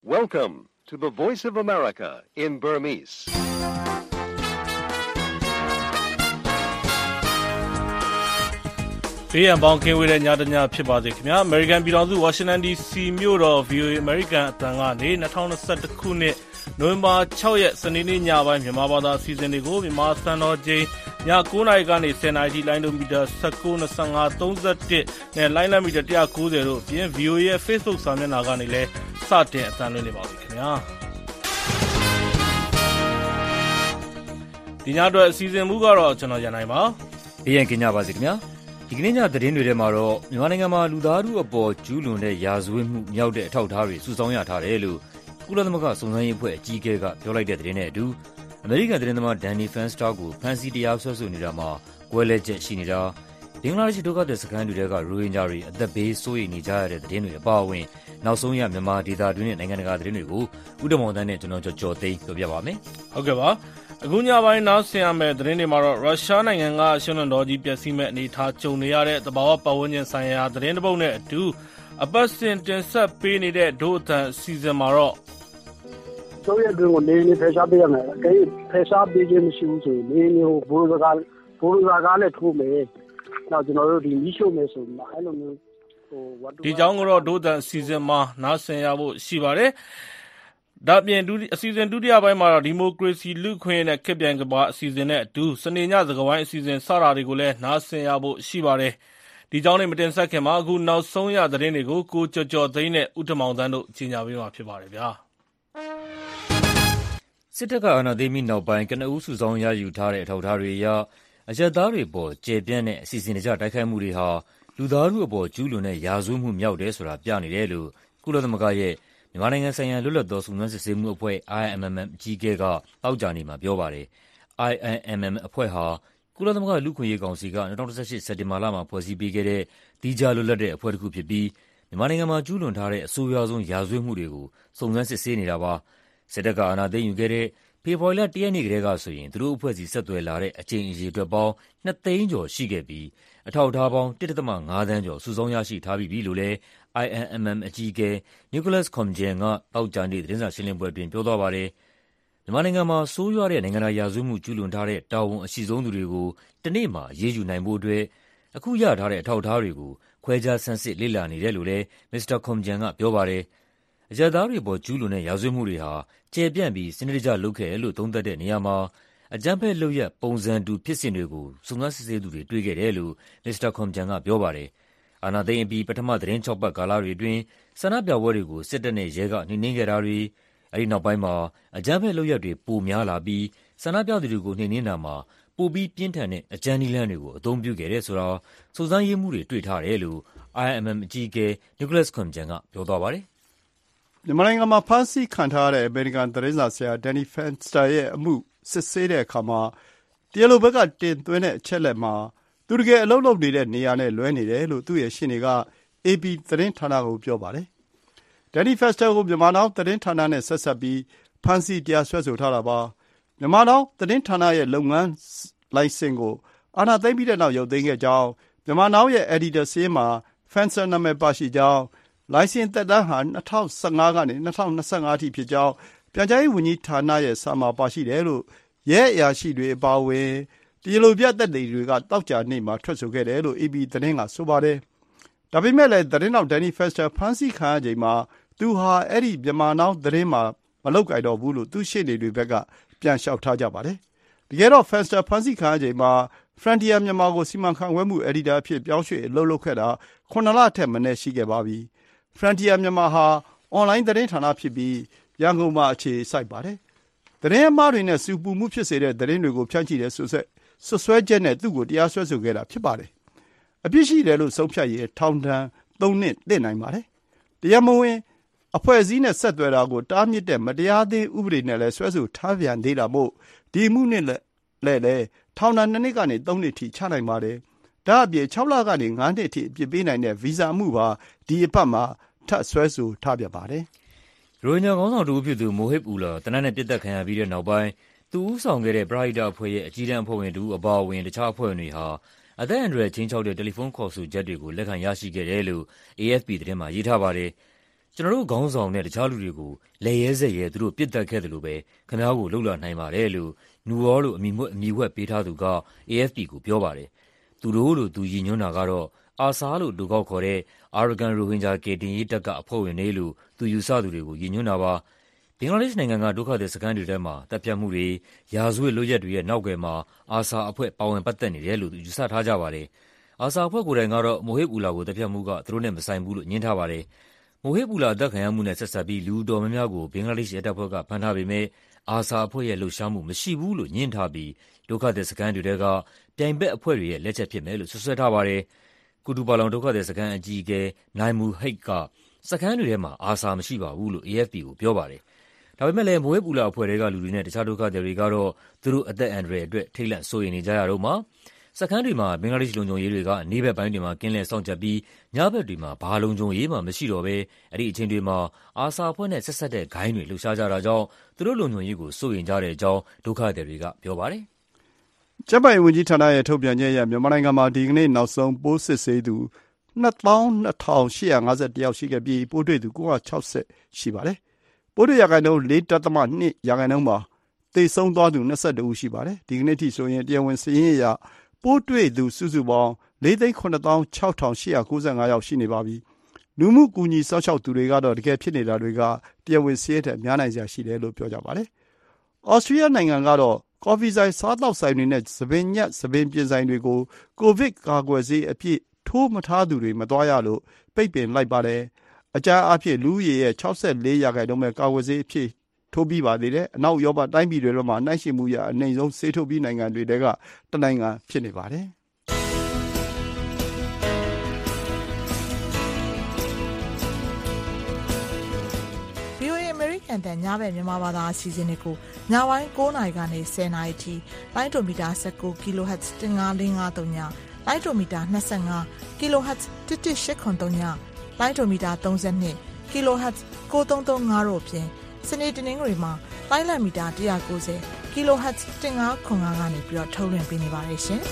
Welcome to the Voice of America in Burmese. ။ဘေးရန်ပေါင်းကင်းဝေးတဲ့ညတညဖြစ်ပါစေခင်ဗျာ။ American ပြည်ထောင်စု Washington DC မြို့တော် VOA American အသံကနေ2021ခုနှစ်နိုဝင်ဘာ6ရက်စနေနေ့ညပိုင်းမြန်မာဘာသာအစီအစဉ်တွေကိုမြန်မာစံတော်ချိန်ည9:00နာရီကနေ10:00နာရီထိလိုင်းဒိုမီတာ19 25 31နဲ့လိုင်းလမ်းမီတာ190တို့အပြင် VOA ရဲ့ Facebook စာမျက်နှာကနေလည်းစတင်အသံလွှင့်နေပါပြီခင်ဗျာ။ဒီညအတွက်အစီအစဉ်မူကတော့ကျွန်တော်ရန်နိုင်ပါ။ဘေးရန်ကင်းကြပါစေခင်ဗျာ။ဒီကနေ့ညသတင်းတွေထဲမှာတော့မြန်မာနိုင်ငံမှာလူသားထုအပေါ်ကျူးလွန်တဲ့ရာဇဝတ်မှုမြောက်တဲ့အထောက်အထားတွေစုဆောင်းရထားတယ်လို့ကုလသမဂ္ဂစုံစမ်းရေးအဖွဲ့အကြီးအကဲကပြောလိုက်တဲ့သတင်းနဲ့အတူအမေရိကန်သတင်းသမားဒန်နီဖန်စတာကိုဖမ်းဆီးတရားစွဲဆိုနေတာမှာကွဲလွဲချက်ရှိနေတာဘင်္ဂလားဒေ့ရှ်ဒုက္ခသည်စခန်းတွေကရိုဟင်ဂျာတွေအသက်ဘေးစိုးရိမ်နေကြရတဲ့သတင်းတွေအပါအဝင်နောက်ဆုံးရမြန်မာဒေသတွင်းနဲ့နိုင်ငံတကာသတင်းတွေကိုဥဒမောင်တန်းနဲ့ကျွန်တော်ကျော်သိန်းပြောပြပါမယ်။ဟုတ်ကဲ့ပါ။အခုညပိုင်းနောက်ဆင်ရမယ့်သတင်းတွေမှာတော့ရုရှားနိုင်ငံကရှင်းလွန်တော်ကြီးပျက်စီးမဲ့အနေအထားကြုံနေရတဲ့သဘာဝပတ်ဝန်းကျင်ဆိုင်ရာသတင်းတစ်ပုဒ်နဲ့အတူအပတ်စဉ်တင်ဆက်ပေးနေတဲ့ဒို့အသံစီစဉ်မှာတော့ဆိုရတဲ့ကိုနေဖယ်ရှားပေးရမယ်။အဲဖယ်ရှားပေးခြင်းမရှိဘူးဆိုရင်နေဟိုဘိုးစကားနဲ့ထိုးမယ်။နောက်ကျွန်တော်တို့ဒီမီးရှို့မယ်ဆိုမှအဲ့လိုမျိုးဒီကြောင်းကတော့ဒို့အသံစီစဉ်မှာနားဆင်ရဖို့ရှိပါတယ်။ဒါပြင်အစီအစဉ်ဒုတိယပိုင်းမှာတော့ဒီမိုကရေစီလူ့ခွင့်နဲ့ခေတ်ပြိုင်ကမ္ဘာအစီအစဉ်နဲ့အတူစနေညစကားဝိုင်းအစီအစဉ်စတာတွေကိုလည်းနားဆင်ရဖို့ရှိပါတယ်။ဒီကြောင်းနဲ့မတင်ဆက်ခင်မှာအခုနောက်ဆုံးရသတင်းတွေကိုကိုကျော်သိန်းနဲ့ဥထမောင်တန်းတို့ကြီးညာပေးမှာဖြစ်ပါတယ်ဗျာ။စစ်တပ်ကအာဏာသိမ်းပြီးနောက်ပိုင်းကနဦးစုဆောင်းရယူထားတဲ့အထောက်အထားတွေအရအရပ်သားတွေပေါ်ကျေပြန့်တဲ့အစီအစဉ်တကျတိုက်ခိုက်မှုတွေဟာလူသားထုအပေါ်ကျူးလွန်တဲ့ရာဇဝတ်မှုမြောက်တယ်ဆိုတာပြနေတယ်လို့ကုလသမဂ္ဂရဲ့မြန်မာနိုင်ငံဆိုင်ရာလွတ်လပ်သောစုံစမ်းစစ်ဆေးမှုအဖွဲ့ IIMM အကြီးအကဲကသောကြာနေ့မှာပြောပါတယ်။ IIMM အဖွဲ့ဟာကုလသမဂ္ဂလူ့အခွင့်အရေးကောင်စီက2018စက်တင်ဘာလမှာဖွဲ့စည်းပေးခဲ့တဲ့သီးခြားလွတ်လပ်တဲ့အဖွဲ့တစ်ခုဖြစ်ပြီးမြန်မာနိုင်ငံမှာကျူးလွန်ထားတဲ့အဆိုးရွားဆုံးရာဇဝတ်မှုတွေကိုစုံစမ်းစစ်ဆေးနေတာပါ။စစ်တပ်ကအာဏာသိမ်းယူခဲ့တဲ့ဖေဖော်ဝါရီလ1ရက်နေ့ကတည်းကဆိုရင်သူတို့အဖွဲ့စီဆက်သွယ်လာတဲ့အကြိမ်အရေအတွက်ပေါင်း2သိန်းကျော်ရှိခဲ့ပြီးအထောက်အထားပေါင်း 1.5 သန်းကျော်စုဆောင်းရရှိထားပြီလို့လည်း IIMM အကြီးအကဲ Nicholas Koumjian ကသောကြာနေ့သတင်းစာရှင်းလင်းပွဲအတွင်းပြောသွားပါတယ်။မြန်မာနိုင်ငံမှာဆိုးရွားတဲ့နိုင်ငံရေးရာဇဝတ်မှုကျူးလွန်ထားတဲ့တာဝန်အရှိဆုံးသူတွေကိုတနေ့မှာအရေးယူနိုင်ဖို့အတွက်အခုရထားတဲ့အထောက်အထားတွေကိုခွဲခြားဆန်းစစ်လေ့လာနေတယ်လို့လည်း Mr. Koumjian ကပြောပါတယ်။အရပ်သားတွေပေါ်ကျူးလွန်တဲ့ရာဇဝတ်မှုတွေဟာကျယ်ပြန့်ပြီးစနစ်တကျလုပ်ခဲ့တယ်လို့သုံးသပ်တဲ့နေရာမှာအကြမ်းဖက်လုပ်ရပ်ပုံစံတူဖြစ်စဉ်တွေကိုစုံစမ်းစစ်ဆေးသူတွေတွေ့ခဲ့တယ်လို့ Mr. Koumjian ကပြောပါတယ်။အာဏာသိမ်းအပြီးပထမသတင်း6ပတ်ကာလတွေအတွင်းဆန္ဒပြပွဲတွေကိုစစ်တပ်နဲ့ရဲကနှိမ်နင်းခဲ့တာတွေအဲဒီနောက်ပိုင်းမှာအကြမ်းဖက်လုပ်ရပ်တွေပိုများလာပြီးဆန္ဒပြသူတွေကိုနှိမ်နင်းတာမှာပိုပြီးပြင်းထန်တဲ့အကြမ်းနည်းလမ်းတွေကိုအသုံးပြုခဲ့တယ်ဆိုတာစုံစမ်းရေးမှူးတွေတွေ့ထားတယ်လို့ IIMM အကြီးအကဲ Nicholas Koumjian ကပြောသွားပါတယ်။မြန်မာနိုင်ငံမှာဖမ်းဆီးခံထားရတဲ့အမေရိကန်သတင်းစာဆရာဒန်နီဖန်စတာရဲ့အမှုစစ်ဆေးတဲ့အခါမှာတရားလိုဘက်ကတင်သွင်းတဲ့အချက်လက်မှာသူတကယ်အလုပ်လုပ်နေတဲ့နေရာနဲ့လွဲနေတယ်လို့သူ့ရဲ့ရှင်းနေက AP သတင်းဌာနကိုပြောပါတယ်။ဒန်နီဖက်စတာကိုမြန်မာနောက်သတင်းဌာနနဲ့ဆက်ဆက်ပြီးဖမ်းဆီးတရားစွဲဆိုထားတာပါ။မြန်မာနောက်သတင်းဌာနရဲ့လုပ်ငန်းလိုင်စင်ကိုအာဏာသိမ်းပြီးတဲ့နောက်ရုပ်သိမ်းခဲ့ကြောင်းမြန်မာနောက်ရဲ့ editor စာရင်းမှာဖန်စတာနာမည်ပါရှိကြောင်းလိုင်စင်သက်တမ်းဟာ2015ကနေ2025အထိဖြစ်ကြောင်းပြန်ကြားရေးဝန်ကြီးဌာနရဲ့စာမှာပါရှိတယ်လို့ရဲအရာရှိတွေအပါအဝင်တရားလိုပြသက်သေတွေကတောက်ကြနေ့မှာထွက်ဆိုခဲ့တယ်လို့ AP သတင်းကဆိုပါတယ်။ဒါပေမဲ့လည်းသတင်းတော်ဒန်နီဖက်စတာဖမ်းဆီးခံရချိန်မှာသူဟာအဲ့ဒီမြန်မာနောက်သတင်းမှာမလုပ်ကြတော့ဘူးလို့သူရှေ့နေတွေဘက်ကပြန်လျှောက်ထားကြပါတယ်။တကယ်တော့ဖက်စတာဖမ်းဆီးခံရချိန်မှာ Frontier မြန်မာကိုစီမံခန့်ခွဲမှု editor အဖြစ်ပြောင်းရွှေ့လုပ်ခဲ့တာ9 လထက်မနည်းရှိခဲ့ပါပြီ။ Frontier မြန်မာဟာအွန်လိုင်းသတင်းဌာနဖြစ်ပြီးရန်ကုန်မှာအခြေစိုက်ပါတယ်။သတင်းအမှားတွေနဲ့စူပူမှုဖြစ်စေတဲ့သတင်းတွေကိုဖြန့်ချိတဲ့ဆွဆွဲချက်နဲ့သူ့ကိုတရားစွဲဆိုခဲ့တာဖြစ်ပါတယ်။အပြစ်ရှိတယ်လို့ဆုံးဖြတ်ရင်ထောင်ဒဏ်3 နှစ်သင့်နိုင်ပါတယ်။တရားမဝင်အဖွဲ့အစည်းနဲ့ဆက်သွယ်တာကိုတားမြစ်တဲ့မတရားသင်းဥပဒေနဲ့လည်းစွဲဆိုထားပြန်သေးတာမို့ဒီမှုနဲ့လည်းထောင်ဒဏ်2 နှစ်ကနေ3 နှစ်ထိချနိုင်ပါတယ်။ဒါ့အပြင်6 လကနေ5 နှစ်ထိအပြစ်ပေးနိုင်တဲ့ဗီဇာမှုပါဒီအပတ်မှာထပ်စွဲဆိုထားပြန်ပါတယ်။ရိုဟင်ဂျာခေါင်းဆောင်တူဖြစ်သူမိုဟစ်အူလာတနက်နဲ့ပြစ်ဒဏ်ခံရပြီးတဲ့နောက်ပိုင်းသူဦးဆောင်ခဲ့တဲ့ပရဟိတအဖွဲ့ရဲ့အကြီးတန်းအဖွဲ့ဝင်တူအပါအဝင်တခြားအဖွဲ့ဝင်တွေဟာအသက်အန္တရာယ်ခြိမ်းခြောက်တဲ့တယ်လီဖုန်းခေါ်ဆိုချက်တွေကိုလက်ခံရရှိခဲ့တယ်လို့ AFP သတင်းမှာရေးထားပါတယ်။ကျွန်တော်တို့ခေါင်းဆောင်နဲ့တခြားလူတွေကိုလက်ရဲစက်ရဲသူတို့ပြစ်တက်ခဲ့တယ်လို့ပဲခင်ဗျားကိုလှုပ်လာနိုင်ပါတယ်လို့နူရောလို့အမည်ဝှက်ပေးထားသူက AFP ကိုပြောပါတယ်သူတို့လို့သူရည်ညွှန်းတာကတော့အာဆာလို့လူကောက်ခေါ်တဲ့ Arakan Rohingya ကယ်တင်ရေးတပ်ကအဖွဲ့ဝင်တွေလို့သူယူဆသူတွေကိုရည်ညွှန်းတာပါဘင်္ဂလားဒေ့ရှ်နိုင်ငံကဒုက္ခသည်စခန်းတွေထဲမှာတပ်ဖြတ်မှုတွေရာဇဝတ်လုပ်ရက်တွေရဲ့နောက်ကွယ်မှာအာဆာအဖွဲ့ပါဝင်ပတ်သက်နေတယ်လို့သူယူဆထားကြပါတယ်အာဆာအဖွဲ့ကိုယ်တိုင်ကတော့မိုဟစ်အူလာကိုတပ်ဖြတ်မှုကသူတို့နဲ့မဆိုင်ဘူးလို့ညှင်းထားပါတယ်မိုဟစ်အူလာအသက်ခံရမှုနဲ့ဆက်စပ်ပြီးလူတော်များများကိုဘင်္ဂလားဒေ့ရှ်ရဲတပ်ဖွဲ့ကဖမ်းထားပေမဲ့အာဆာအဖွဲ့ရဲ့လှုပ်ရှားမှုမရှိဘူးလို့ညှင်းထားပြီးဒုက္ခသည်စခန်းတွေကပြိုင်ဘက်အဖွဲ့တွေရဲ့လက်ချက်ဖြစ်မယ်လို့ဆွဆွဲထားပါတယ်ကူတူပါလောင်ဒုက္ခသည်စခန်းအကြီးအကဲနိုင်မူဟိတ်ကစခန်းတွေထဲမှာအာဆာမရှိပါဘူးလို့ AFP ကိုပြောပါတယ်ဒါပေမဲ့လည်းမိုဟစ်အူလာအဖွဲ့တွေကလူတွေနဲ့တခြားဒုက္ခသည်တွေကတော့သူတို့အသက်အန္တရာယ်အတွက်ထိတ်လန့်စိုးရိမ်နေကြရတော့မှာစခန်းတွေမှာဘင်္ဂလားဒေ့ရှ်လုံခြုံရေးတွေကနေ့ဘက်ပိုင်းတွေမှာကင်းလှည့်စောင့်ကြပ်ပြီးညဘက်တွေမှာဘာလုံခြုံရေးမှမရှိတော့ဘဲအဲ့ဒီအချိန်တွေမှာအာဆာအဖွဲ့နဲ့ဆက်ဆက်တဲ့ဂိုင်းတွေလှုပ်ရှားကြတာကြောင့်သူတို့လုံခြုံရေးကိုစိုးရိမ်ကြတဲ့အကြောင်းဒုက္ခသည်တွေကပြောပါတယ်။ကျန်းမာရေးဝန်ကြီးဌာနရဲ့ထုတ်ပြန်ချက်အရမြန်မာနိုင်ငံမှာဒီကနေ့နောက်ဆုံးပိုးစစ်ဆေးသူ22,851 ယောက်ရှိခဲ့ပြီးပိုးတွေ့သူ960ရှိပါတယ်။ပိုးတွေ့ရာခိုင်နှုန်း 4.2 ရာခိုင်နှုန်းမှာသေဆုံးသွားသူ22ဦးရှိပါတယ်။ဒီကနေ့ထိဆိုရင်တရားဝင်စာရင်းအရပိုးတွေ့သူစုစုပေါင်း 4,96895 ယောက်ရှိနေပါပြီ။လူမှုကူညီစောင့်ရှောက်သူတွေကတော့တကယ်ဖြစ်နေတာတွေကတရားဝင်စာရင်းထက်များနိုင်စရာရှိတယ်လို့ပြောကြပါတယ်။ဩစတြေးလျနိုင်ငံကတော့ကော်ဖီဆိုင်စားသောက်ဆိုင်တွေနဲ့ဆံပင်ညက်ဆံပင်ပြင်ဆိုင်တွေကိုကိုဗစ်ကာကွယ်ဆေးအပြည့်ထိုးမထားသူတွေမသွားရလို့ပိတ်ပင်လိုက်ပါတယ်။အကြမ်းအားဖြင့်လူဦးရေရဲ့ 64% ပဲကာကွယ်ဆေးအပြည့်ထိုးပြီးပါသေးတယ်။အနောက်ဥရောပတိုင်းပြည်တွေမှာနှိုင်းယှဉ်မှုရအနိမ့်ဆုံးဆေးထိုးပြီးနိုင်ငံတွေထဲကတနိုင်ငံဖြစ်နေပါတယ်။ VOA American တန်ညဘက်မြန်မာဘာသာအစီအစဉ်တွေကိုညပိုင်း9:00နာရီကနေ10:00နာရီထိလိုင်းဒိုမီတာ19 kHz 15553ညလိုင်းဒိုမီတာ25 kHz 11883ညလိုင်းဒိုမီတာ32 kHz 9335တို့ဖြင့်စနေတနင်္ဂနွေမှာလိုင်းလံမီတာ190 kHz 1505ကနေပြီးတော့ထုတ်လွှင့်ပေးနေပါတယ်ရှင်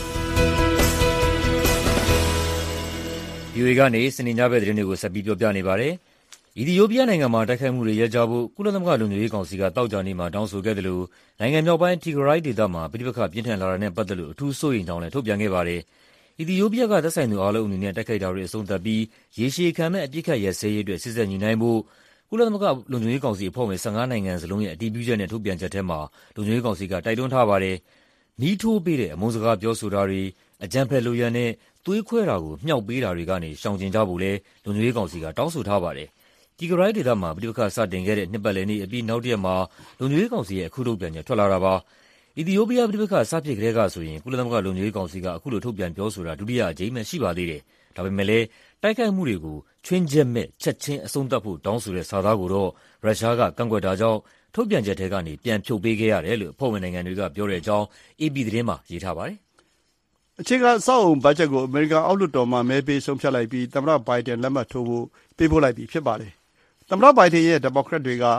။ VOA ကနေစနေညဘက်သတင်းတွေကိုဆက်ပြီးပြောပြနေပါတယ်။အီသီယိုးပီးယားနိုင်ငံမှာတိုက်ခိုက်မှုတွေရပ်ကြဖို့ကုလသမဂ္ဂလုံခြုံရေးကောင်စီကသောကြာနေ့မှာတောင်းဆိုခဲ့တယ်လို့နိုင်ငံမြောက်ပိုင်းတီဂရိုက်ဒေသမှာပဋိပက္ခပြင်းထန်လာတာနဲ့ပတ်သက်လို့အထူးစိုးရိမ်ကြောင်းလည်းထုတ်ပြန်ခဲ့ပါတယ်။အီသီယိုးပီးယားကသက်ဆိုင်သူအားလုံးအနေနဲ့တိုက်ခိုက်တာတွေအဆုံးသတ်ပြီးရေရှည်ခံမဲ့အပစ်အခတ်ရပ်စဲရေးအတွက်စစ်ဆက်ညီနိုင်ဖို့ကုလသမဂ္ဂလုံခြုံရေးကောင်စီအဖွဲ့ဝင်15နိုင်ငံစလုံးရဲ့အတည်ပြုချက်နဲ့ထုတ်ပြန်ချက်ထဲမှာလုံခြုံရေးကောင်စီကတိုက်တွန်းထားပါတယ်။မီးထိုးပေးတဲ့အမုန်းစကားပြောဆိုတာတွေအကြမ်းဖက်လုပ်ရတဲ့သွေးခွဲတာကိုမြှောက်ပေးတာတွေကနေရှောင်ကျဉ်ကြဖို့လဲလုံခြုံရေးကောင်စီကတောင်းဆိုထားပါတယ်။တီဂရိုက်ဒေသမှာပဋိပက္ခစတင်ခဲ့တဲ့နှစ်ပတ်လည်နေ့အပြီးနောက်တစ်ရက်မှာလုံခြုံရေးကောင်စီရဲ့အခုထုတ်ပြန်ချက်ထွက်လာတာပါ။အီသီယိုးပီးယားပဋိပက္ခစဖြစ်ကတည်းကဆိုရင်ကုလသမဂ္ဂလုံခြုံရေးကောင်စီကအခုလိုထုတ်ပြန်ပြောဆိုတာဒုတိယအကြိမ်ပဲရှိပါသေးတယ်။ဒါပေမဲ့လည်းတိုက်ခိုက်မှုတွေကိုချွင်းချက်မဲ့ချက်ချင်းအဆုံးသတ်ဖို့တောင်းဆိုတဲ့စာသားကိုတော့ရုရှားကကန့်ကွက်တာကြောင့်ထုတ်ပြန်ချက်ထဲကနေပြန်ဖြုတ်ပေးခဲ့ရတယ်လို့အဖွဲ့ဝင်နိုင်ငံတွေကပြောတဲ့အကြောင်း AP သတင်းမှာရေးထားပါတယ်။အခြေခံအဆောက်အအုံဘတ်ဂျက်ကိုအမေရိကန်အောက်လွှတ်တော်မှာမဲပေးဆုံးဖြတ်လိုက်ပြီးသမ္မတဘိုင်ဒန်လက်မှတ်ထိုးဖို့ပေးပို့လိုက်ပြီဖြစ်ပါတယ်။သမ္မတဘိုင်ဒန်ရဲ့ဒီမိုကရက်တွေက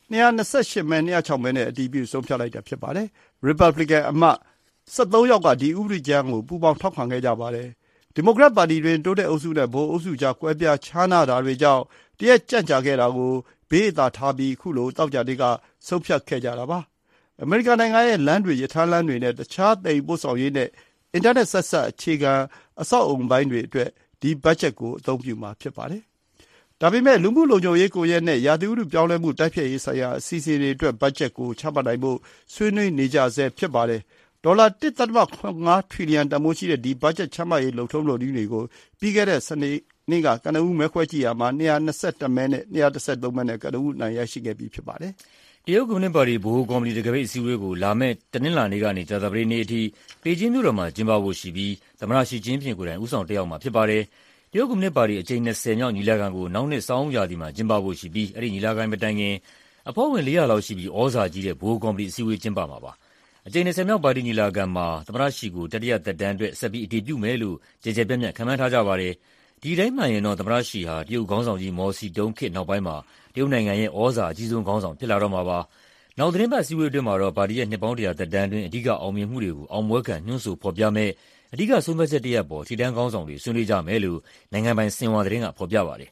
228မဲ206မဲနဲ့အတည်ပြုဆုံးဖြတ်လိုက်တာဖြစ်ပါတယ်။ ရီပတ်ဘလစ်ကန်အမတ်13ယောက်ကဒီဥပဒေကြမ်းကိုပူးပေါင်းထောက်ခံခဲ့ကြပါတယ်။ဒီမိုကရက်ပါတီတွင်တိုးတက်အုပ်စုနဲ့ဗဟိုအုပ်စုကြားကွဲပြားခြားနားတာတွေကြောင့်တရက်ကြန့်ကြာခဲ့တာကိုဘေးအသာထားပြီးခုလိုသောကြာနေ့ကဆုံးဖြတ်ခဲ့ကြတာပါ။အမေရိကန်နိုင်ငံရဲ့လမ်းတွေရထားလမ်းတွေနဲ့တခြားသယ်ယူပို့ဆောင်ရေးနဲ့အင်တာနက်ဆက်စပ်အခြေခံအဆောက်အအုံပိုင်းတွေအတွက်ဒီဘတ်ဂျက်ကိုအသုံးပြုမှာဖြစ်ပါတယ်။ဒါပေမဲ့လူမှုလုံခြုံရေးကိုရဲနဲ့ရာသီဥတုပြောင်းလဲမှုတိုက်ဖျက်ရေးဆိုင်ရာအစီအစဉ်တွေအတွက်ဘတ်ဂျက်ကိုချမှတ်နိုင်ဖို့ဆွေးနွေးနေကြဆဲဖြစ်ပါတယ်။ဒေါ်လာ 1.5 ထရီလီယံတန်ဖိုးရှိတဲ့ဒီဘတ်ဂျက်ချမှတ်ရေးလုပ်ထုံးလုပ်နည်းတွေကိုပြီးခဲ့တဲ့စနေနေ့ကကနဦးမဲခွဲကြည့်ရာမှာ221မဲနဲ့213မဲနဲ့ကနဦးအနိုင်ရရှိခဲ့ပြီးဖြစ်ပါတယ်။တရုတ်ကွန်မြူနစ်ပါတီဗဟိုကော်မတီတံခါးပိတ်အစည်းအဝေးကိုလာမယ့်တနင်္လာနေ့ကနေကြာသပတေးနေ့အထိပေကျင်းမြို့တော်မှာကျင်းပဖို့ရှိပြီးသမ္မတရှီကျင်းဖျင်ကိုယ်တိုင်ဦးဆောင်တက်ရောက်မှာဖြစ်ပါတယ်။တရုတ်ကွန်မြူနစ်ပါတီအကြိမ်20မြောက်ညီလာခံကိုနောက်နှစ်ဆောင်းရာသီမှာကျင်းပဖို့ရှိပြီးအဲဒီညီလာခံမတိုင်ခင်အဖွဲ့ဝင်400လောက်ရှိပြီးဩဇာကြီးတဲ့ဗဟိုကော်မတီအစည်းအဝေးကျင်းပမှာပါ။အကြိမ်20မြောက်ပါတီညီလာခံမှာသမ္မတရှီကိုတတိယသက်တမ်းအတွက်ဆက်ပြီးအတည်ပြုမယ်လို့ကြေကြေပြန့်ပြန့်ခန့်မှန်းထားကြပါတယ်။ဒီတိုင်းမှန်ရင်တော့သမ္မတရှီဟာတရုတ်ခေါင်းဆောင်ကြီးမော်စီတုံးခေတ်နောက်ပိုင်းမှာတရုတ်နိုင်ငံရဲ့ဩဇာအကြီးဆုံးခေါင်းဆောင်ဖြစ်လာတော့မှာပါ။နောက်သတင်းပတ်အစည်းအဝေးအတွင်းမှာတော့ပါတီရဲ့နှစ်ပေါင်း100သက်တမ်းအတွင်းအဓိကအောင်မြင်မှုတွေကိုအောင်ပွဲခံညွှန်းဆိုဖော်ပြမဲ့အဓိကဆုံးဖြတ်ချက်တရပ်ပေါ်ထိတန်းခေါင်းဆောင်တွေဆွေးနွေးကြမယ်လို့နိုင်ငံပိုင်ဆင်ဟွာသတင်းကဖော်ပြပါတယ်။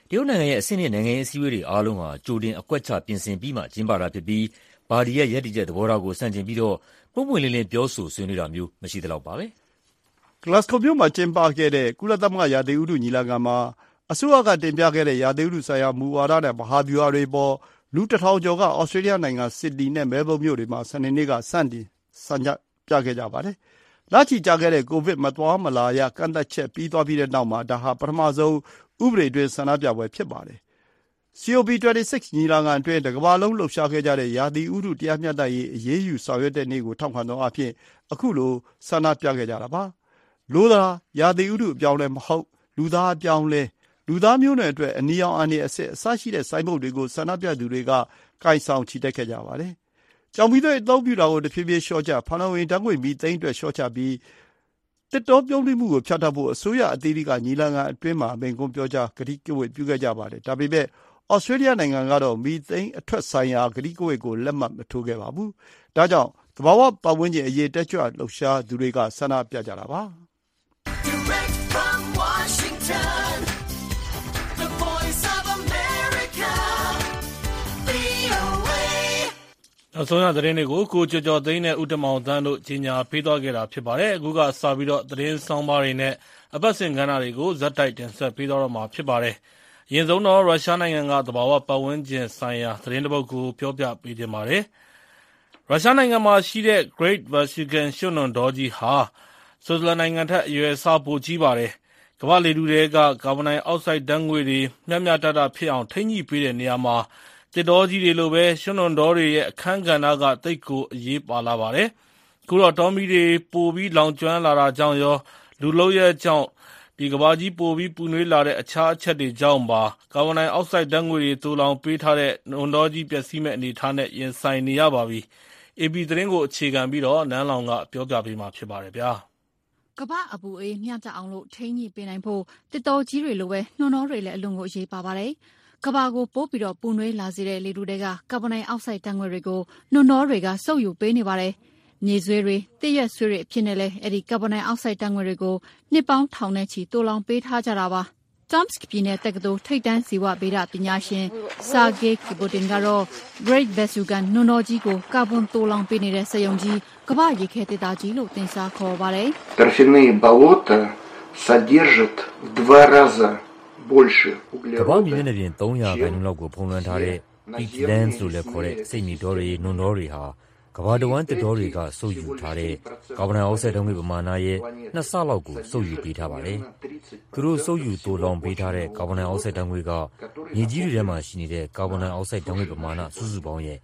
တရုတ်နိုင်ငံရဲ့အဆင့်မြင့်နိုင်ငံရေးအစည်းအဝေးတွေအားလုံးဟာကြိုတင်အကွက်ချပြင်ဆင်ပြီးမှကျင်းပတာဖြစ်ပြီးပါတီရဲ့ရပ်တည်ချက်သဘောထားကိုဆန့်ကျင်ပြီးတော့ပွင့်ပွင့်လင်းလင်းပြောဆိုဆွေးနွေးတာမျိုးမရှိသလောက်ပါပဲ။ Glasgow မြို့မှာကျင်းပခဲ့တဲ့ကုလသမဂ္ဂရာသီဥတုညီလာခံမှာအစိုးရကတင်ပြခဲ့တဲ့ရာသီဥတုဆိုင်ရာမူဝါဒနဲ့မဟာဗျူဟာတွေပေါ်လူ 1,000 ကျော်ကဩစတြေးလျနိုင်ငံဆစ်ဒနီနဲ့မဲလ်ဘုန်းမြို့တွေမှာစနေနေ့ကဆန့်ကျင်ပြခဲ့ကြပါတယ်။လချီကြာခဲ့တဲ့ကိုဗစ်မသွားမလာရကန့်သတ်ချက်ပြီးသွားပြီးတဲ့နောက်မှာဒါဟာပထမဆုံးဥပဒေတွင်းဆန္ဒပြပွဲဖြစ်ပါတယ်။ COP26 ညီလာခံအတွင်းတကမ္ဘာလုံးလှုပ်ရှားခဲ့ကြတဲ့ရာသီဥတုတရားမျှတရေးအရေးယူဆောင်ရွက်တဲ့နေ့ကိုထောက်ခံသောအားဖြင့်အခုလိုဆန္ဒပြခဲ့ကြတာပါ။လိုသာရာသီဥတုအပြောင်းလဲမဟုတ်လူသားအပြောင်းလဲလူသားမျိုးနွယ်အတွက်အနီရောင်အန်ဒီအစစ်အစရှိတဲ့ဆိုင်းဘုတ်တွေကိုဆန္ဒပြသူတွေကကိုင်ဆောင်ချီတက်ခဲ့ကြပါတယ်။ကြောင်မီးသွေးအသုံးပြုတာကိုတဖြည်းဖြည်းလျှော့ချဖန်လုံအိမ်ဓာတ်ငွေ့မီသိန်းအတွက်လျှော့ချပြီးတစ်တောပြုံးတိမှုကိုဖြတ်တောက်ဖို့အစိုးရအသီးသီးကညီလာခံအတွင်းမှာမိန့်ခွန်းပြောကြားကတိကဝတ်ပြုခဲ့ကြပါတယ်။ဒါပေမဲ့ဩစတြေးလျနိုင်ငံကတော့မီသိန်းအထွက်ဆိုင်ရာကတိကဝတ်ကိုလက်မှတ်မထိုးခဲ့ပါဘူး။ဒါကြောင့်သဘာဝပတ်ဝန်းကျင်အရေးတက်ကြွလှုပ်ရှားသူတွေကဆန္ဒပြကြတာပါ။နောက်ဆုံးရသတင်းတွေကိုကိုကျော်ကျော်သိန်းနဲ့ဦးတမောင်သန်းတို့ကြီးညာပေးသွားခဲ့တာဖြစ်ပါတယ်။အခုကစပြီးတော့သတင်းဆောင်းပါးတွေနဲ့အပတ်စဉ်ကဏ္ဍတွေကိုဇက်တိုက်တင်ဆက်ပေးသွားတော့မှာဖြစ်ပါတယ်။အရင်ဆုံးတော့ရုရှားနိုင်ငံကသဘာဝပတ်ဝန်းကျင်ဆိုင်ရာသတင်းတစ်ပုဒ်ကိုပြောပြပေးခြင်းပါတယ်။ရုရှားနိုင်ငံမှာရှိတဲ့ Great Vasican ရွှံ့နွံတောကြီးဟာဆွစ်ဇာလန်နိုင်ငံထက်အရွယ်အစားပိုကြီးပါတယ်။ကမ္ဘာလေထုထဲကကာဗွန်ဒိုင်အောက်ဆိုဒ်ဓာတ်ငွေ့တွေမျှမျှတတဖြစ်အောင်ထိန်းညှိပေးတဲ့နေရာမှာသစ်တောကြီးတွေလိုပဲရွှံ့နွံတောတွေရဲ့အခန်းကဏ္ဍကသိပ်ကိုအရေးပါလာပါတယ်။အခုတော့တောမီးတွေပိုပြီးလောင်ကျွမ်းလာတာကြောင့်ရောလူလုပ်ရက်ကြောင့်ကမ္ဘာကြီးပိုပြီးပူနွေးလာတဲ့အခြားအချက်တွေကြောင့်ပါကာဗွန်ဒိုင်အောက်ဆိုဒ်ဓာတ်ငွေ့တွေသိုလောင်ပေးထားတဲ့နွံတောကြီးပျက်စီးမဲ့အနေအထားနဲ့ရင်ဆိုင်နေရပါပြီ။ AP သတင်းကိုအခြေခံပြီးတော့နန်းလောင်ကပြောပြပေးမှာဖြစ်ပါတယ်ဗျာ။ကမ္ဘာအပူအေးမျှတအောင်လို့ထိန်းညှိပေးနိုင်ဖို့တစ်တောကြီးတွေလိုပဲနွံတောတွေလည်းအလွန်ကိုအရေးပါပါတယ်။ကမ္ဘာကိုပိုးပြီးတော့ပူနွေးလာစေတဲ့လေထုတွေကကာဗွန်ဒိုင်အောက်ဆိုဒ်ဓာတ်ငွေ့တွေကိုနွံတောတွေကစုပ်ယူပေးနေပါတယ်။မြေဆွေးတွေသစ်ရက်ဆွေးတွေအဖြစ်နဲ့လည်းအဲ့ဒီကာဗွန်ဒိုင်အောက်ဆိုဒ်ဓာတ်ငွေ့တွေကိုနှစ်ပေါင်းထောင်နဲ့ချီတိုးလောင်ပေးထားကြတာပါ။ Tomsk ပြည်နယ်တက္ကသိုလ်ထိပ်တန်းဇီဝဗေဒပညာရှင် Sergei Kibotin ကတော့ Great Vasican နွံတောကြီးကိုကာဗွန်တိုးလောင်ပေးနေတဲ့စက်ရုံကြီးကမ္ဘာရေခဲသစ်သားကြီးလို့တင်စားခေါ်ပါတယ်။ Торфяные болота содержат в 2 раза больше углерода ကမ္ဘာမြေမျက်နှာပြင်300% လောက်ကိုဖုံးလွှမ်းထားတဲ့ peatlands လို့လည်းခေါ်တဲ့စိတ်မြေတောတွေနွံတောတွေဟာကမ္ဘာတဝန်းသစ်တောတွေကစုပ်ယူထားတဲ့ကာဗွန်ဒိုင်အောက်ဆိုဒ်ဓာတ်ငွေ့ပမာဏရဲ့2 ဆလောက်ကိုစုပ်ယူပေးထားပါတယ်။သူတို့စုပ်ယူသိုလောင်ပေးထားတဲ့ကာဗွန်ဒိုင်အောက်ဆိုဒ်ဓာတ်ငွေ့ကမြေကြီးတွေထဲမှာရှိနေတဲ့ကာဗွန်ဒိုင်အောက်ဆိုဒ်ဓာတ်ငွေ့ပမာဏစုစုပေါင်းရဲ့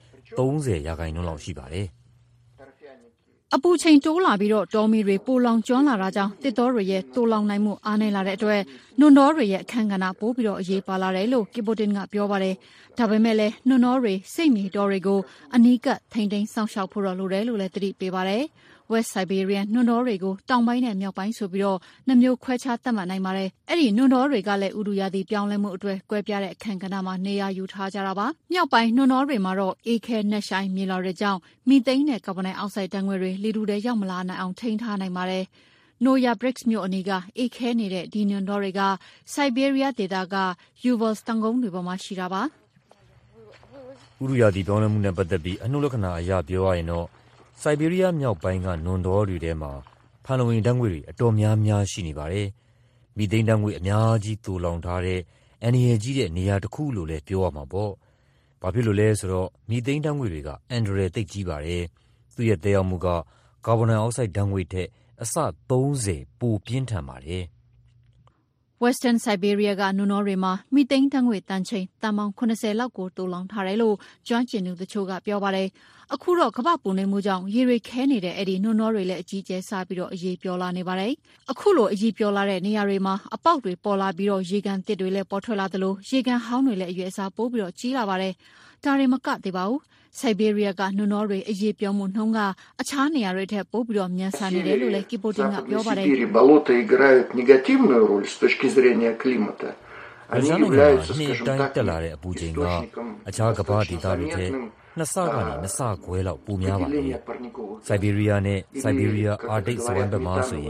30% လောက်ရှိပါတယ်။အပူချိန်တိုးလာပြီးတော့တောမီးတွေပိုလောင်ကျွမ်းလာတာကြောင့်တစ်တောတွေရဲ့တိုးလောင်နိုင်မှုအားနည်းလာတဲ့အတွက်နွံတောတွေရဲ့အခန်းကဏ္ဍပိုးပြီးတော့အရေးပါလာတယ်လို့ Kibotin ကပြောပါတယ်။ဒါပေမဲ့လည်းနွံတောတွေစိတ်မြေတောတွေကိုအနီးကပ်ထိန်းသိမ်းစောင့်ရှောက်ဖို့တော့လိုတယ်လို့လည်းသတိပေးပါတယ်။ West Siberian နွံတောတွေကိုတောင်ပိုင်းနဲ့မြောက်ပိုင်းဆိုပြီးတော့နှစ်မျိုးခွဲခြားသတ်မှတ်နိုင်ပါတယ်။အဲ့ဒီနွံတောတွေကလည်းဥတုရာသီပြောင်းလဲမှုအတွက်ကွဲပြားတဲ့အခန်းကဏ္ဍမှာနေရာယူထားကြတာပါ။မြောက်ပိုင်းနွံတောတွေမှာတော့အေးခဲနှက်ရှိုင်းမြေလာတွေကြောင့်မီသိန်းနဲ့ကာဗွန်ဒိုင်အောက်ဆိုဒ်ဓာတ်ငွေ့တွေလေထုထဲရောက်မလာနိုင်အောင်ထိန်းထားနိုင်ပါတယ်။ Noyabrsk မြို့အနီးကအေးခဲနေတဲ့ဒီနွံတောတွေကဆိုက်ဘေးရီးယားဒေသက Urals တောင်ကုန်းတွေပေါ်မှာရှိတာပါ။ဥတုရာသီပြောင်းလဲမှုနဲ့ပတ်သက်ပြီးအနှုတ်လက္ခဏာအရပြောရရင်တော့ဆိုက်ဘေးရီးယားမြောက်ပိုင်းကနွံတောတွေထဲမှာဖန်လုံအိမ်ဓာတ်ငွေ့တွေအတော်များများရှိနေပါတယ်။မီသိန်းဓာတ်ငွေ့အများကြီးသိုလောင်ထားတဲ့အန္တရာယ်ကြီးတဲ့နေရာတစ်ခုလို့လည်းပြောရမှာပေါ့။ဘာဖြစ်လို့လဲဆိုတော့မီသိန်းဓာတ်ငွေ့တွေကအန္တရာယ်သိပ်ကြီးပါတယ်။သူ့ရဲ့သက်ရောက်မှုကကာဗွန်ဒိုင်အောက်ဆိုဒ်ဓာတ်ငွေ့ထက်အဆ30ပိုပြင်းထန်ပါတယ်။ Western Siberia ကနွံတောတွေမှာမီသိန်းဓာတ်ငွေ့တန်ချိန်တန်ပေါင်း80လောက်ကိုတိုးလောင်ထားတယ်လို့ကျွမ်းကျင်သူတချို့ကပြောပါတယ်။အခုတော့ကမ္ဘာပူနွေးမှုကြောင့်ရေတွေခဲနေတဲ့အဲ့ဒီနွံတောတွေလည်းအကြီးကျယ်စားပြီးတော့အရေးပြောလာနေပါတယ်။အခုလိုအရေးပြောလာတဲ့နေရာတွေမှာအပေါက်တွေပေါ်လာပြီးတော့ရေကန်တစ်တွေလည်းပေါ်ထွက်လာသလိုရေကန်ဟောင်းတွေလည်းအရွယ်အစားပိုးပြီးတော့ကြီးလာပါတယ်။ဒါတွေမကသေးပါဘူး။ Siberia ကနွံတောတွေအရေးပြောမှုနှုန်းကအခြားနေရာတွေထက်ပိုပြီးတော့မြန်ဆန်နေတယ်လို့လည်း Kibotin ကပြောပါတယ်။ болота играют негативную роль с точки зрения климата они являются скажем так တက်လာတဲ့အပူချိန်ကအခြားကမ္ဘာဒေသတွေထက်2ဆကနေ2ဆခွဲလောက်ပိုများပါတယ်။ Siberia နဲ့ Siberia Arctic စဝိုင်းဘက်မှာဆိုရင်